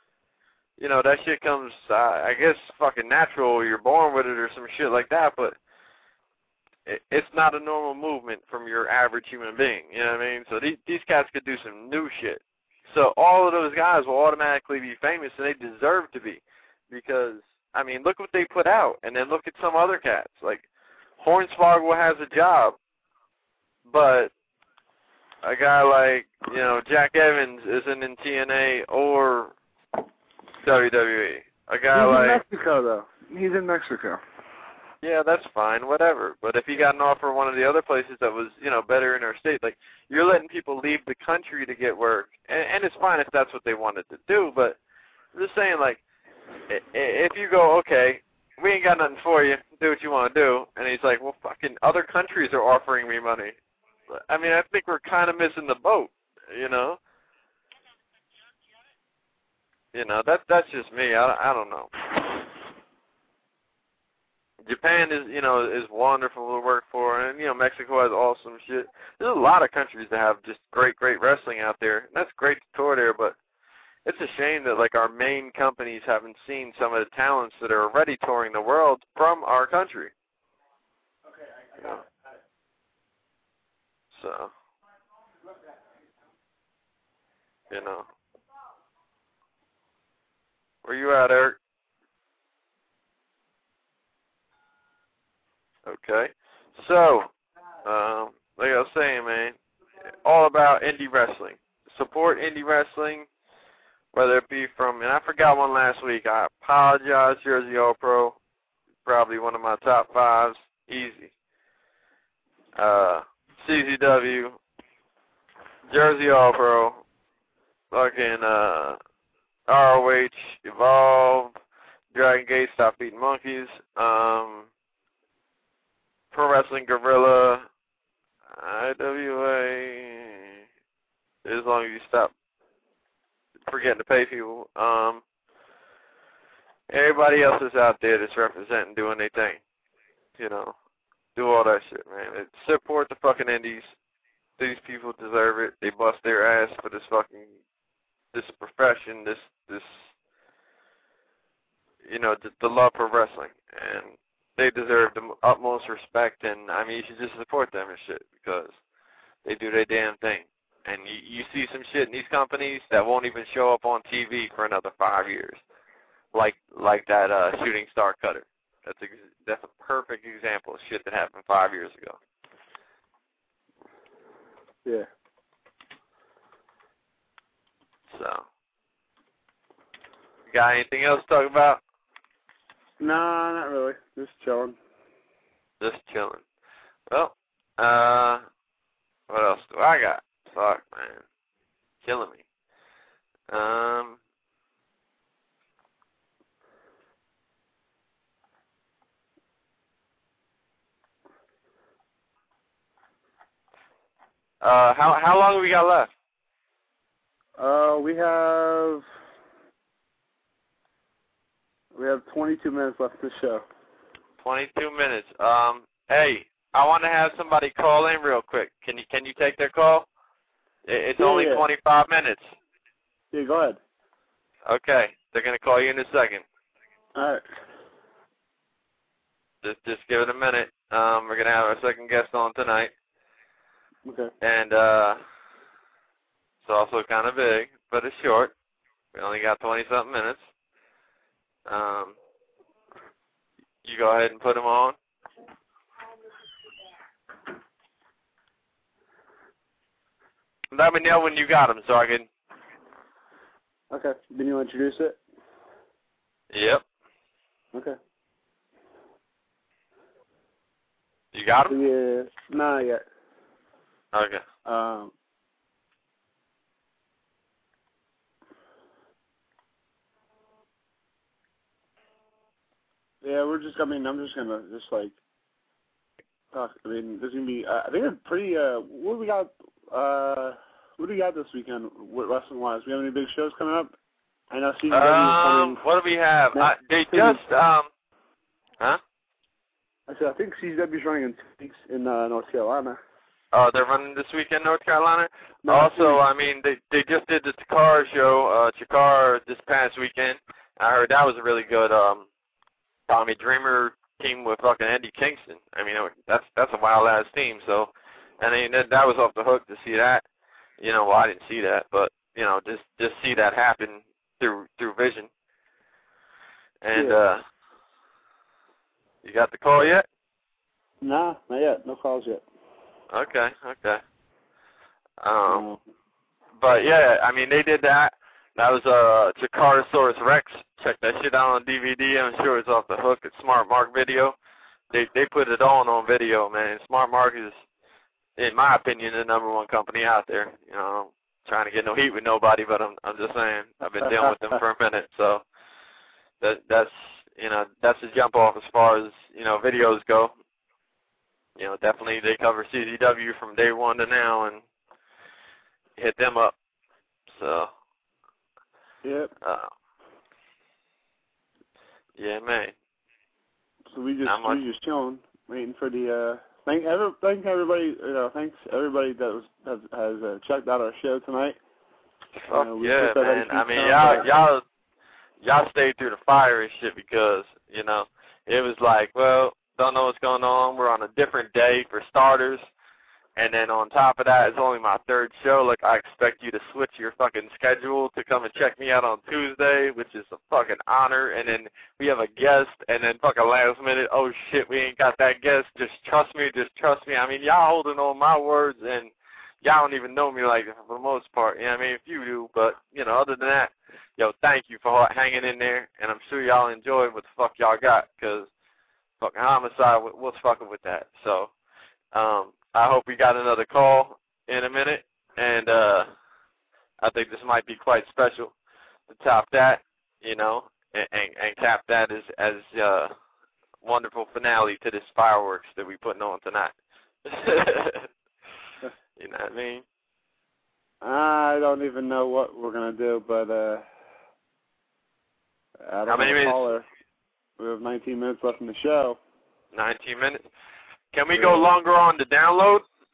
Speaker 3: I guess, fucking natural, or you're born with it or some shit like that, but it's not a normal movement from your average human being, you know what I mean? So these cats could do some new shit. So all of those guys will automatically be famous, and they deserve to be, because, I mean, look what they put out, and then look at some other cats. Like, Hornswoggle has a job, but a guy like, Jack Evans isn't in TNA or WWE. A guy
Speaker 2: He's in Mexico, though. He's in Mexico.
Speaker 3: yeah, that's fine, whatever. But if he got an offer one of the other places that was, better in our state, like, you're letting people leave the country to get work. And it's fine if that's what they wanted to do, but I'm just saying, like, if you go, okay, we ain't got nothing for you, do what you want to do, and he's like, well, fucking other countries are offering me money. I mean, I think we're kind of missing the boat, That's just me. I don't know. Japan is wonderful to work for, and Mexico has awesome shit. There's a lot of countries that have just great wrestling out there, and that's great to tour there. But it's a shame that like our main companies haven't seen some of the talents that are already touring the world from our country.
Speaker 2: Okay, I got it.
Speaker 3: So, where you at, Eric? Okay. So, like I was saying, man, all about indie wrestling. Support indie wrestling, whether it be from, and I forgot one last week. I apologize, Jersey All Pro, probably one of my top 5s, easy. CZW, Jersey All Pro, fucking ROH, Evolve, Dragon Gate, Stop Eating Monkeys, Pro Wrestling Guerrilla, IWA, as long as you stop forgetting to pay people. Everybody else is out there that's representing, doing their thing. Do all that shit, man. Support the fucking indies. These people deserve it. They bust their ass for this profession, this the love for wrestling, and they deserve the utmost respect. And I mean, you should just support them and shit because they do their damn thing. And you see some shit in these companies that won't even show up on TV for another 5 years, like that Shooting Star Cutter. That's a perfect example of shit that happened 5 years ago.
Speaker 2: Yeah.
Speaker 3: So, you got anything else to talk about?
Speaker 2: Nah, not really. Just chilling.
Speaker 3: Just chilling. Well, what else do I got? Fuck, man. Killing me. How long have we got left?
Speaker 2: We have 22 minutes left of the show.
Speaker 3: 22 minutes. Hey, I want to have somebody call in real quick. Can you take their call? It's only 25 minutes.
Speaker 2: Yeah, go ahead.
Speaker 3: Okay, they're gonna call you in a second.
Speaker 2: All right.
Speaker 3: Just give it a minute. We're gonna have our second guest on tonight.
Speaker 2: Okay.
Speaker 3: And it's also kind of big, but it's short. We only got 20-something minutes. You go ahead and put him on. Let me know when you got him so I can...
Speaker 2: Okay. Then you introduce it?
Speaker 3: Yep.
Speaker 2: Okay.
Speaker 3: You got him?
Speaker 2: Yeah. Not yet.
Speaker 3: Okay.
Speaker 2: Yeah, I'm just gonna like talk. I mean, there's gonna be. I think it's pretty. What do we got? What do we got this weekend, wrestling wise? We have any big shows coming up? I know CZW is coming.
Speaker 3: What do we have? They just Huh?
Speaker 2: I said I think CZW is running in 2 weeks in North Carolina.
Speaker 3: Oh, they're running this weekend, North Carolina.
Speaker 2: No,
Speaker 3: also, I mean, they just did the Chikara show, Chikara, this past weekend. I heard that was a really good. Tommy Dreamer team with fucking Eddie Kingston. I mean, that's a wild ass team. So, and I mean, that was off the hook to see that. Well, I didn't see that, but just see that happen through vision. And you got the call yet?
Speaker 2: Nah, not yet. No calls yet.
Speaker 3: Okay. But yeah, I mean, they did that. That was Chikarasaurus Rex. Check that shit out on DVD. I'm sure it's off the hook at Smart Mark Video. they put it on video, man. Smart Mark is, in my opinion, the #1 company out there. You know, I'm trying to get no heat with nobody, but I'm just saying I've been dealing with them for a minute, so that's a jump off as far as videos go. Definitely they cover CZW from day one to now, and hit them up. So.
Speaker 2: Yep.
Speaker 3: Yeah, man.
Speaker 2: So we just chilling, waiting for the. Thank everybody. Thanks everybody that has checked out our show tonight.
Speaker 3: Yeah, man. I mean, y'all stayed through the fire and shit because it was like, well, don't know what's going on. We're on a different day for starters. And then on top of that, it's only my 3rd show. Like, I expect you to switch your fucking schedule to come and check me out on Tuesday, which is a fucking honor. And then we have a guest, and then fucking last minute, oh shit, we ain't got that guest. Just trust me. I mean, y'all holding on my words, and y'all don't even know me, like, for the most part. I mean, if you do, but, other than that, thank you for hanging in there. And I'm sure y'all enjoyed what the fuck y'all got, because fucking Homicide was fucking with that. So, I hope we got another call in a minute, and I think this might be quite special to top that, and cap that as wonderful finale to this fireworks that we putting on tonight. You know what I mean?
Speaker 2: I don't even know what we're gonna do, but I don't
Speaker 3: How many minutes?
Speaker 2: Caller. We have 19 minutes left in the show.
Speaker 3: 19 minutes. Can we go longer on the download?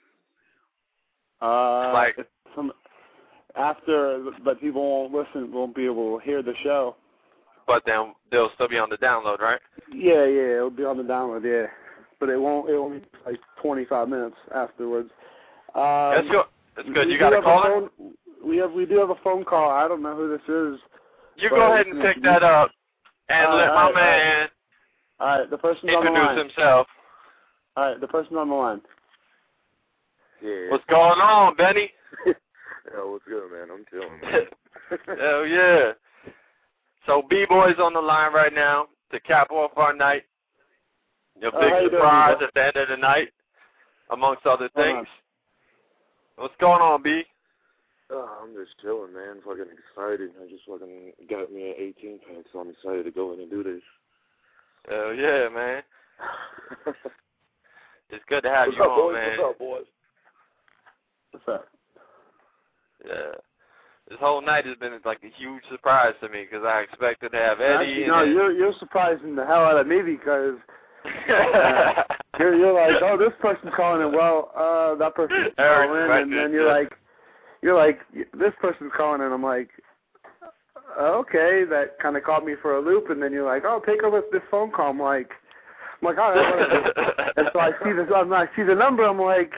Speaker 2: But people won't be able to hear the show.
Speaker 3: But then they'll still be on the download, right?
Speaker 2: Yeah, it'll be on the download, yeah. But it won't be like 25 minutes afterwards.
Speaker 3: That's good. That's good. You got a caller?
Speaker 2: We do have a phone call. I don't know who this is.
Speaker 3: You go ahead and pick that up and let my man
Speaker 2: all right, the person's on the line.
Speaker 3: Introduce himself.
Speaker 2: All right, the person's on the line.
Speaker 4: Yeah.
Speaker 3: What's going on, Benny?
Speaker 4: Yo, what's good, man? I'm chilling, man.
Speaker 3: Hell yeah. So B-Boy's on the line right now to cap off our night. Your big surprise at the end of the night, amongst other things. What's going on, B?
Speaker 4: I'm just chilling, man. Fucking excited. I just fucking got me an 18-pack, so I'm excited to go in and do this.
Speaker 3: Hell yeah, man. It's good to have you on, man.
Speaker 4: What's up, boys?
Speaker 2: What's up?
Speaker 3: Yeah. This whole night has been like a huge surprise to me because I expected to have Eddie.
Speaker 2: Actually, no, you're surprising the hell out of me because you're like, oh, this person's calling in. Well, that person's calling in, and then you're like, this person's calling in. I'm like, okay, that kind of caught me for a loop, and then you're like, oh, take over this phone call. I'm like, all right, whatever. And so I see the number. I'm like,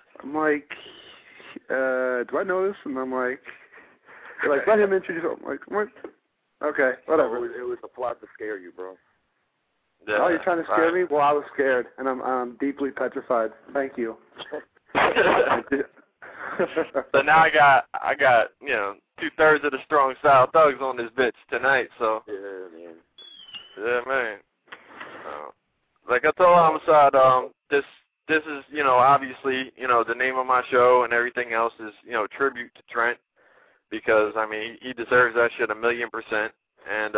Speaker 2: do I know this? And I'm like, you're like, let him introduce him. I'm like, what? Okay, whatever.
Speaker 4: It was a plot to scare you, bro.
Speaker 3: Yeah,
Speaker 2: oh, you're trying to scare me? Well, I was scared, and I'm deeply petrified. Thank you.
Speaker 3: So now I got 2/3 of the Strong Style Thugs on this bitch tonight. So yeah, man. Like I told Homicide, this is obviously the name of my show and everything else is tribute to Trent because I mean he deserves that shit 1,000,000%, and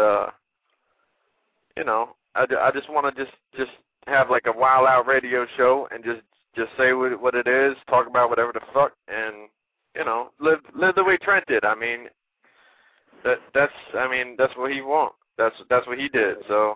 Speaker 3: I just want to just have like a wild out radio show and just say what it is, talk about whatever the fuck, and live the way Trent did. I mean that's what he wants. That's what he did. So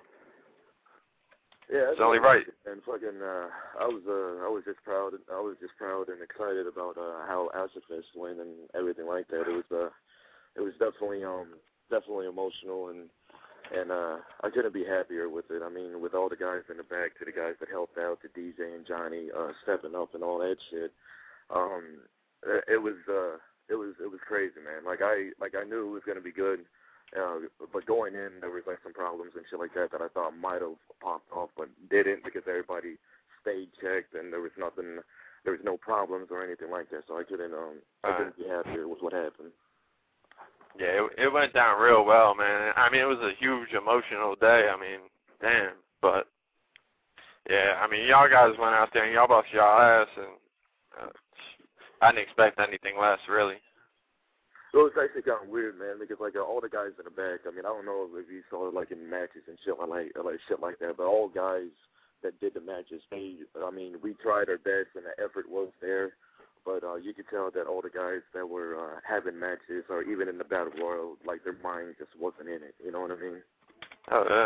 Speaker 4: yeah,
Speaker 3: it's only right.
Speaker 4: And fucking I was just proud and excited about how Acid-Fest went and everything like that. It was definitely emotional and I couldn't be happier with it. I mean, with all the guys in the back, to the guys that helped out, to DJ and Johnny stepping up and all that shit. It was crazy, man. Like I knew it was gonna be good, but going in there was like some problems and shit like that I thought might have popped off, but didn't because everybody stayed checked and there was no problems or anything like that. So I couldn't be happier with what happened.
Speaker 3: Yeah, it went down real well, man. I mean, it was a huge emotional day. I mean, damn. But Yeah, I mean, y'all guys went out there and y'all bust y'all ass, and I didn't expect anything less, really.
Speaker 4: So it's actually kind of weird, man, because like all the guys in the back. I mean, I don't know if you saw it like in matches and shit like shit like that, but all guys that did the matches, we tried our best and the effort was there, but you could tell that all the guys that were having matches or even in the battle royal, like their mind just wasn't in it. You know what I mean?
Speaker 3: Oh yeah.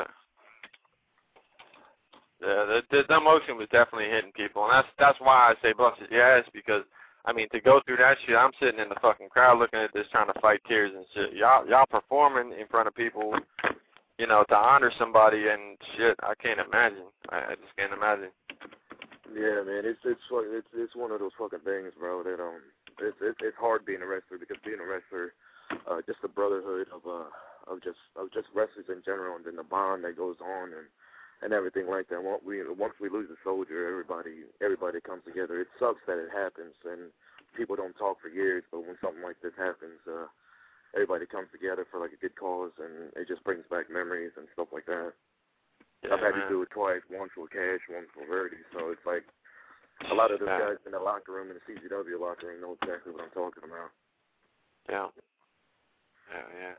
Speaker 3: Yeah, the emotion was definitely hitting people, and that's why I say bust your ass, because I mean, to go through that shit, I'm sitting in the fucking crowd looking at this, trying to fight tears and shit. Y'all performing in front of people, you know, to honor somebody and shit. I can't imagine. I just can't imagine.
Speaker 4: Yeah, man, it's one of those fucking things, bro. That it's hard being a wrestler, because being a wrestler, just the brotherhood of just wrestlers in general, and then the bond that goes on and everything like that. Once we lose a soldier, everybody comes together. It sucks that it happens, and people don't talk for years. But when something like this happens, everybody comes together for like a good cause, and it just brings back memories and stuff like that.
Speaker 3: Yeah,
Speaker 4: I've had to do it twice, once with Cash, once with Verdi. So it's like a lot of those guys in the locker room, in the CZW locker room, know exactly what I'm talking about.
Speaker 3: Yeah. Yeah.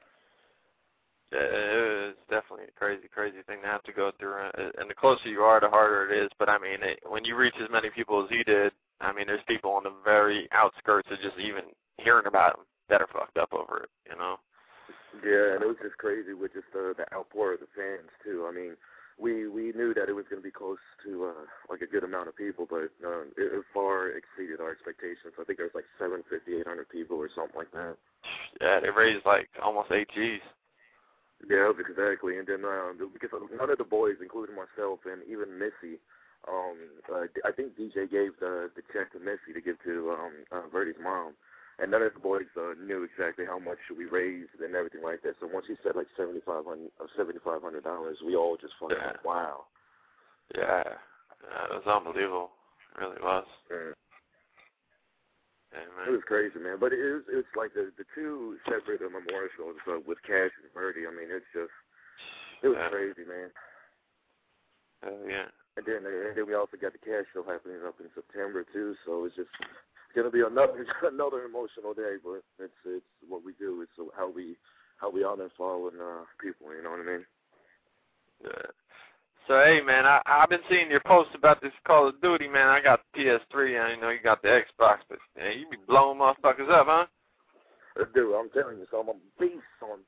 Speaker 3: It's definitely a crazy, crazy thing to have to go through. And the closer you are, the harder it is. But, I mean, when you reach as many people as he did, I mean, there's people on the very outskirts of just even hearing about him that are fucked up over it, you know?
Speaker 4: Yeah, and it was just crazy with just the outpour of the fans, too. I mean, we knew that it was going to be close to, like, a good amount of people, but it far exceeded our expectations. I think there was, like, 750, 800 people or something like that.
Speaker 3: Yeah, they raised, like, almost 8 Gs.
Speaker 4: Yeah, exactly. And then because none of the boys, including myself and even Missy, I think DJ gave the check to Missy to give to Verdi's mom, and none of the boys knew exactly how much we raised and everything like that. So once he said like $7,500, we all just fucking wow.
Speaker 3: Yeah, it was unbelievable. It really was.
Speaker 4: Yeah.
Speaker 3: Yeah,
Speaker 4: it was crazy, man. But it's like the two separate memorial shows with Cash and Verdi. I mean, it was crazy, man.
Speaker 3: Yeah.
Speaker 4: And then we also got the Cash show happening up in September too. So it's gonna be another emotional day. But it's what we do. It's how we honor fallen people. You know what I mean?
Speaker 3: Yeah. So, hey, man, I've been seeing your posts about this Call of Duty, man. I got the PS3, and I know you got the Xbox, but man, you be blowing motherfuckers up, huh?
Speaker 4: Dude, I'm telling you, so I'm a beast, son.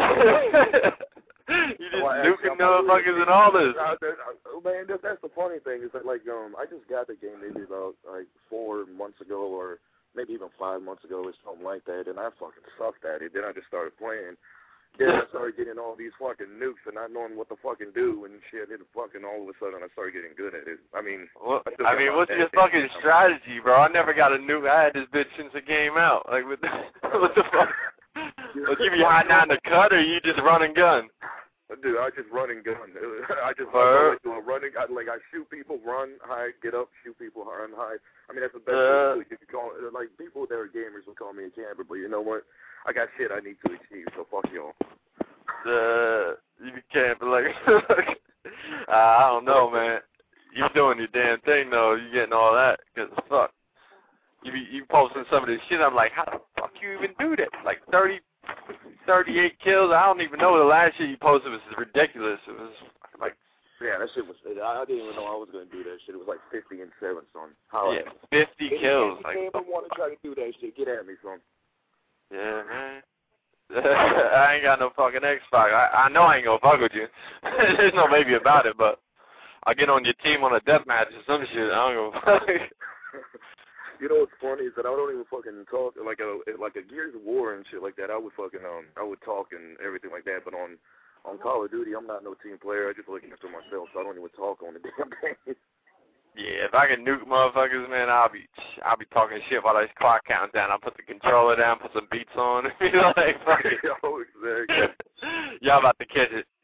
Speaker 3: You just nuking motherfuckers and all this.
Speaker 4: Man, that's the funny thing, is that, like, I just got the game maybe about, like, 4 months ago, or maybe even 5 months ago, or something like that, and I fucking sucked at it. Then I just started playing. Then I started getting all these fucking nukes and not knowing what to fucking do and shit. And fucking all of a sudden I started getting good at it. I mean,
Speaker 3: what's your fucking strategy, bro? I never got a nuke. I had this bitch since it came out. Like, what the fuck? Like, you be hiding out in the cut, or you just run and gun?
Speaker 4: Dude, I just run and gun. I do a running. I shoot people, run, hide, get up, shoot people, run, hide. I mean, that's the best thing you can call it. Like, people that are gamers will call me a camper, but you know what? I got shit I need to achieve, so fuck y'all.
Speaker 3: You can't be like, I don't know, man. You doing your damn thing, though. You getting all that, because fuck. You posting some of this shit, I'm like, how the fuck you even do that? Like 38 kills, I don't even know. The last shit you posted was ridiculous. It was like...
Speaker 4: Yeah, that shit was... I didn't even know I was going to do that shit. It was like 50 and 7, son.
Speaker 3: 50 kills.
Speaker 4: If you ever want to try to do that shit, get at me, son.
Speaker 3: Yeah, man. I ain't got no fucking Xbox. I know I ain't gonna fuck with you. There's no maybe about it, but I'll get on your team on a deathmatch or some shit. I don't go fuck.
Speaker 4: You know what's funny is that I don't even fucking talk like a Gears of War and shit like that. I would fucking I would talk and everything like that, but on Call of Duty, I'm not no team player. I just look after myself, so I don't even talk on the damn game. Yeah,
Speaker 3: if I can nuke motherfuckers, man, I'll be talking shit while this clock counts down. I'll put the controller down, put some beats on, and be like, fuck it.
Speaker 4: Oh, exactly.
Speaker 3: Y'all about to catch it.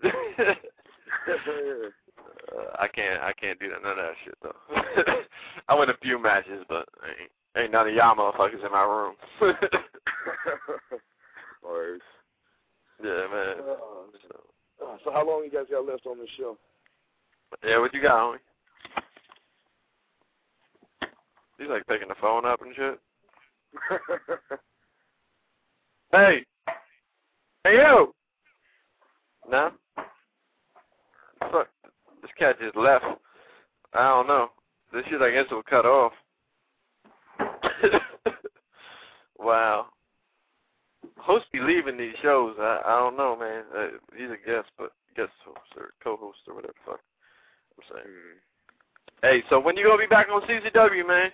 Speaker 3: I can't do none of that shit though. I win a few matches, but ain't none of y'all motherfuckers in my room.
Speaker 4: Alright.
Speaker 3: Yeah, man.
Speaker 4: So how long you guys got left on this show?
Speaker 3: Yeah, what you got, homie? He's like picking the phone up and shit. Hey! Hey, you! No? Fuck. This cat just left. I don't know. This shit, I guess, will cut off. Wow. Hosts be leaving these shows. I don't know, man. He's a guest, but guest host or co-host or whatever the fuck I'm saying. Hey, so when you gonna be back on CCW, man?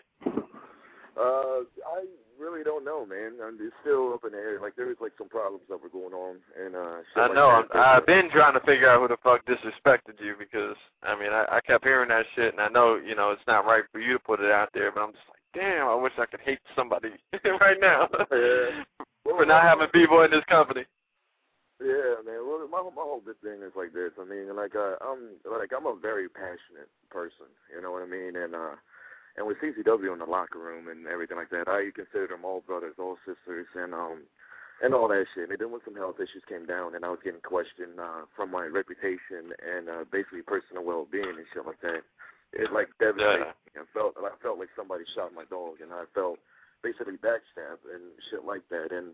Speaker 4: I really don't know, man. It's still up in the air. Like, there was, like, some problems that were going on. And, shit
Speaker 3: I
Speaker 4: like
Speaker 3: know.
Speaker 4: that.
Speaker 3: I've been trying to figure out who the fuck disrespected you because, I mean, I kept hearing that shit, and I know, you know, it's not right for you to put it out there, but I'm just like, damn, I wish I could hate somebody right now for not having people in this company.
Speaker 4: Yeah, man. Well, my whole big thing is like this. I mean, I'm a very passionate person. You know what I mean? And with CCW in the locker room and everything like that, I consider them all brothers, all sisters, and all that shit. And then when some health issues came down, and I was getting questioned from my reputation and basically personal well-being and shit like that, it like devastated me. I felt like somebody shot my dog, and I felt basically backstabbed and shit like that. And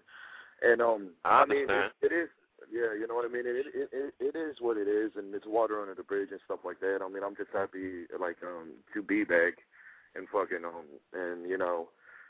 Speaker 4: I mean, it is. Yeah, you know what I mean? It is what it is, and it's water under the bridge and stuff like that. I mean, I'm just happy, like, to be back and fucking, and, you know,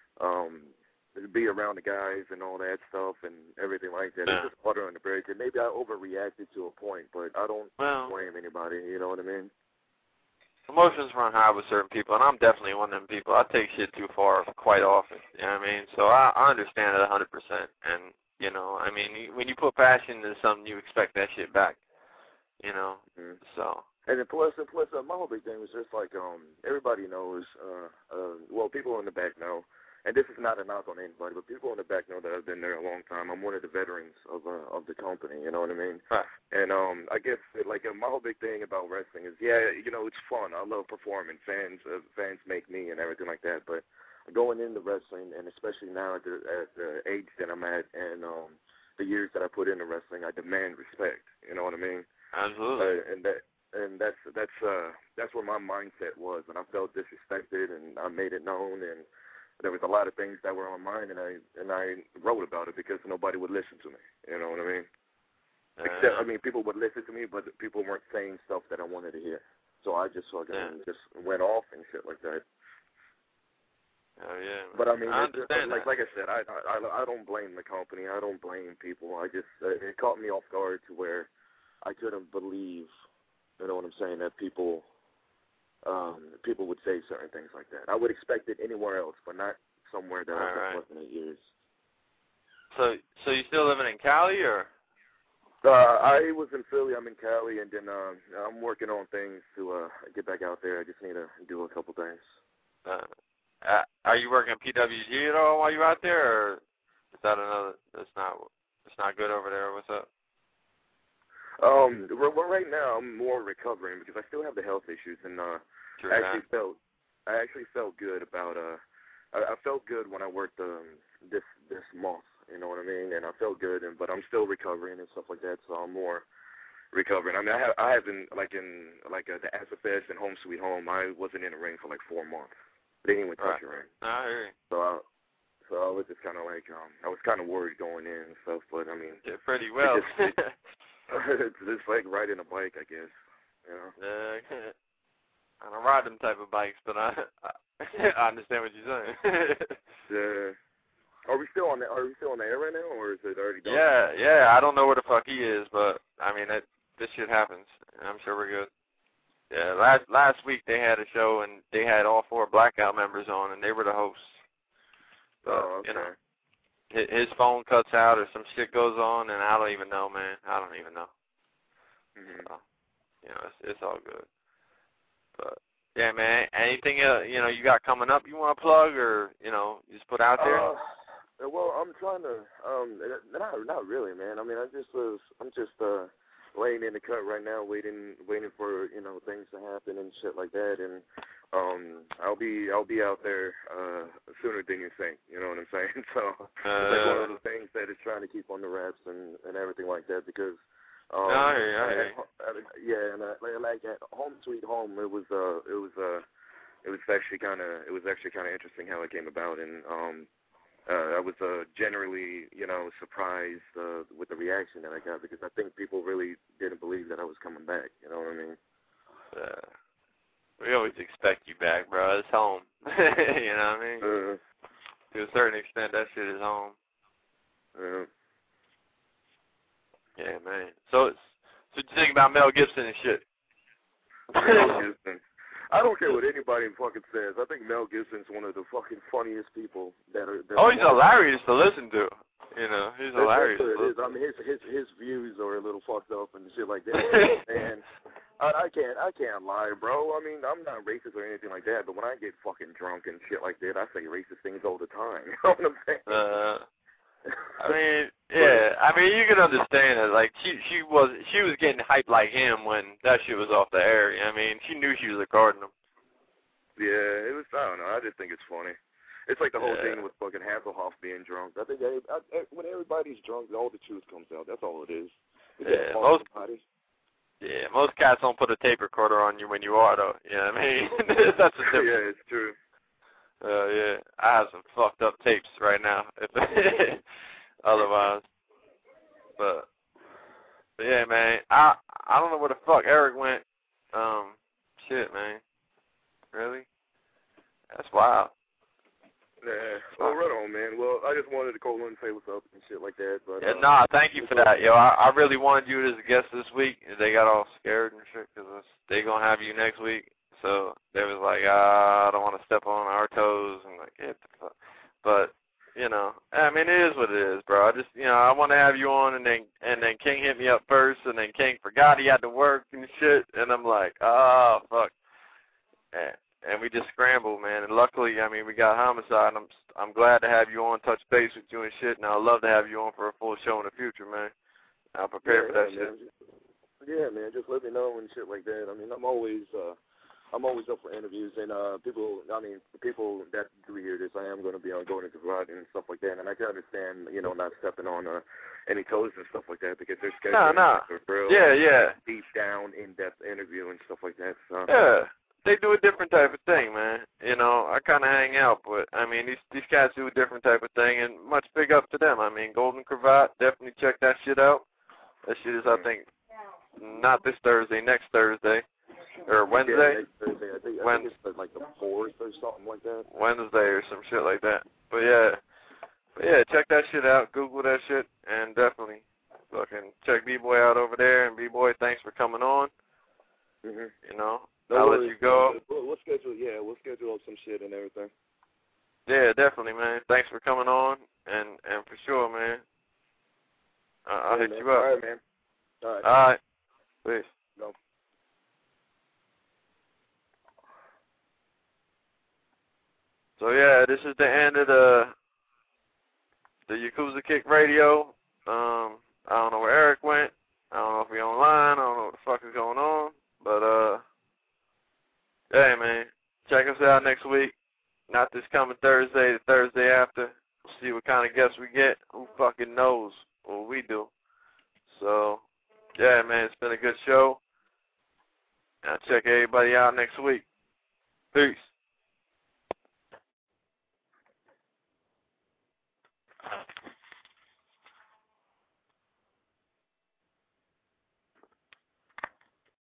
Speaker 4: be around the guys and all that stuff and everything like that. It's just water under the bridge, and maybe I overreacted to a point, but I don't blame anybody, you know what I mean?
Speaker 3: Emotions run high with certain people, and I'm definitely one of them people. I take shit too far quite often, you know what I mean? So I understand it 100%, and, you know, I mean, when you put passion into something, you expect that shit back, you know, so.
Speaker 4: And then plus, my whole big thing was just like, everybody knows, well, people in the back know, and this is not a knock on anybody, but people in the back know that I've been there a long time. I'm one of the veterans of the company, you know what I mean?
Speaker 3: Right.
Speaker 4: And I guess, like, my whole big thing about wrestling is, yeah, you know, it's fun. I love performing. Fans make me and everything like that, but going into wrestling, and especially now at the age that I'm at and the years that I put into wrestling, I demand respect, you know what I mean?
Speaker 3: Absolutely.
Speaker 4: And that's where my mindset was, and I felt disrespected, and I made it known, and there was a lot of things that were on my mind, and I wrote about it because nobody would listen to me. You know what I mean? Except, I mean, people would listen to me, but people weren't saying stuff that I wanted to hear. So I just fucking just went off and shit like that.
Speaker 3: Oh yeah.
Speaker 4: But I mean,
Speaker 3: I understand
Speaker 4: like I said, I don't blame the company. I don't blame people. I just it caught me off guard to where I couldn't believe. You know what I'm saying? That people would say certain things like that. I would expect it anywhere else, but not somewhere that I've been working 8 years.
Speaker 3: So you still living in Cali, or?
Speaker 4: I was in Philly. I'm in Cali, and then I'm working on things to get back out there. I just need to do a couple things.
Speaker 3: Are you working PWG at all while you're out there, or is that another? It's not good over there. What's up?
Speaker 4: Well, right now I'm more recovering because I still have the health issues, and I actually felt good about I felt good when I worked this month. You know what I mean? And I felt good, but I'm still recovering and stuff like that. So I'm more recovering. I mean, I haven't the Azafest and Home Sweet Home. I wasn't in the ring for like 4 months. They didn't even touch the ring.
Speaker 3: I hear you.
Speaker 4: So I was just kind of like I was kind of worried going in and stuff, but I mean,
Speaker 3: did pretty well.
Speaker 4: It's just like riding a bike, I guess. You know?
Speaker 3: I don't ride them type of bikes, but I understand what you're saying.
Speaker 4: Yeah. Are we still on the air right now, or is it already done?
Speaker 3: Yeah. I don't know where the fuck he is, but I mean this shit happens. I'm sure we're good. Yeah. Last week they had a show and they had all 4 Blackout members on, and they were the hosts. But,
Speaker 4: okay.
Speaker 3: You know, his phone cuts out or some shit goes on, and I don't even know, man. I don't even know. So, you know, it's all good. But yeah, man. Anything you know you got coming up you want to plug, or you know you just put out there?
Speaker 4: Well, I'm trying to. Not really, man. I mean, I'm just laying in the cut right now, waiting for things to happen and shit like that, and I'll be out there sooner than you think. You know what I'm saying? So it's like one of the things that is trying to keep on the wraps and everything like that because.
Speaker 3: I
Speaker 4: yeah, and like at Home Sweet Home, it was it was actually kind of interesting how it came about, and I was generally, surprised with the reaction that I got, because I think people really didn't believe that I was coming back. You know what I mean?
Speaker 3: We always expect you back, bro. It's home. You know what I mean? To a certain extent, that shit is home. Yeah, man. So what you think about Mel Gibson and shit?
Speaker 4: Mel Gibson. I don't care what anybody fucking says. I think Mel Gibson's one of the fucking funniest people that are.
Speaker 3: He's hilarious to listen to. You know, he's hilarious.
Speaker 4: That's what it is. I mean, his views are a little fucked up and shit like that. And I can't lie, bro. I mean, I'm not racist or anything like that, but when I get fucking drunk and shit like that, I say racist things all the time. You know what I'm saying?
Speaker 3: I mean, yeah. I mean, you can understand it. Like, she was getting hyped like him when that shit was off the air. I mean, she knew she was recording him.
Speaker 4: Yeah, it was. I don't know. I just think it's funny. It's like the whole thing with fucking Hasselhoff being drunk. I think when everybody's drunk, all the truth comes out. That's all it is.
Speaker 3: Most cats don't put a tape recorder on you when you are, though. You know what I mean? That's a difference.
Speaker 4: Yeah, it's true.
Speaker 3: Yeah, I have some fucked up tapes right now. Otherwise, but yeah, man. I don't know where the fuck Eric went. Shit, man. Really? That's wild.
Speaker 4: Yeah. Well, right on, man. Well, I just wanted to call in and say what's up and shit like that. But
Speaker 3: yeah, thank you for that. Yo, I really wanted you as a guest this week. They got all scared and shit because they gonna have you next week. So they was like, I don't want to step on our toes. And like, get the fuck. But, I mean, it is what it is, bro. I just, I want to have you on, and then King hit me up first, and then King forgot he had to work and shit. And I'm like, oh, fuck. And we just scrambled, man. And luckily, I mean, we got Homicide, and I'm glad to have you on, touch base with you and shit. And I'd love to have you on for a full show in the future, man. I'll prepare for that shit.
Speaker 4: Man. Yeah, man. Just let me know and shit like that. I mean, I'm always up for interviews, and people that do hear this, I am going to be on Going Into Rod and stuff like that, and I can understand, not stepping on any toes and stuff like that, because they're scheduling a real deep down, in-depth interview and stuff like that. So.
Speaker 3: Yeah, they do a different type of thing, man. I kind of hang out, but, I mean, these cats do a different type of thing, and much big up to them. I mean, Golden Cravat, definitely check that shit out. That shit is, I think, not this Thursday, next Thursday. Or Wednesday?
Speaker 4: Yeah, next Thursday. I think it's like the 4th or something like that.
Speaker 3: Wednesday or some shit like that. But yeah, check that shit out. Google that shit, and definitely fucking check B-Boy out over there. And B-Boy, thanks for coming on. I'll let you go.
Speaker 4: We'll schedule up some shit and everything.
Speaker 3: Yeah, definitely, man. Thanks for coming on, and for sure, man. I'll hit you up.
Speaker 4: All right, man. All
Speaker 3: right. Peace.
Speaker 4: No.
Speaker 3: So yeah, this is the end of the Yakuza Kick Radio. I don't know where Eric went. I don't know if he's online. I don't know what the fuck is going on. But hey man, check us out next week. Not this coming Thursday, the Thursday after. We'll see what kind of guests we get. Who fucking knows what we do? So yeah, man, it's been a good show. I'll check everybody out next week. Peace.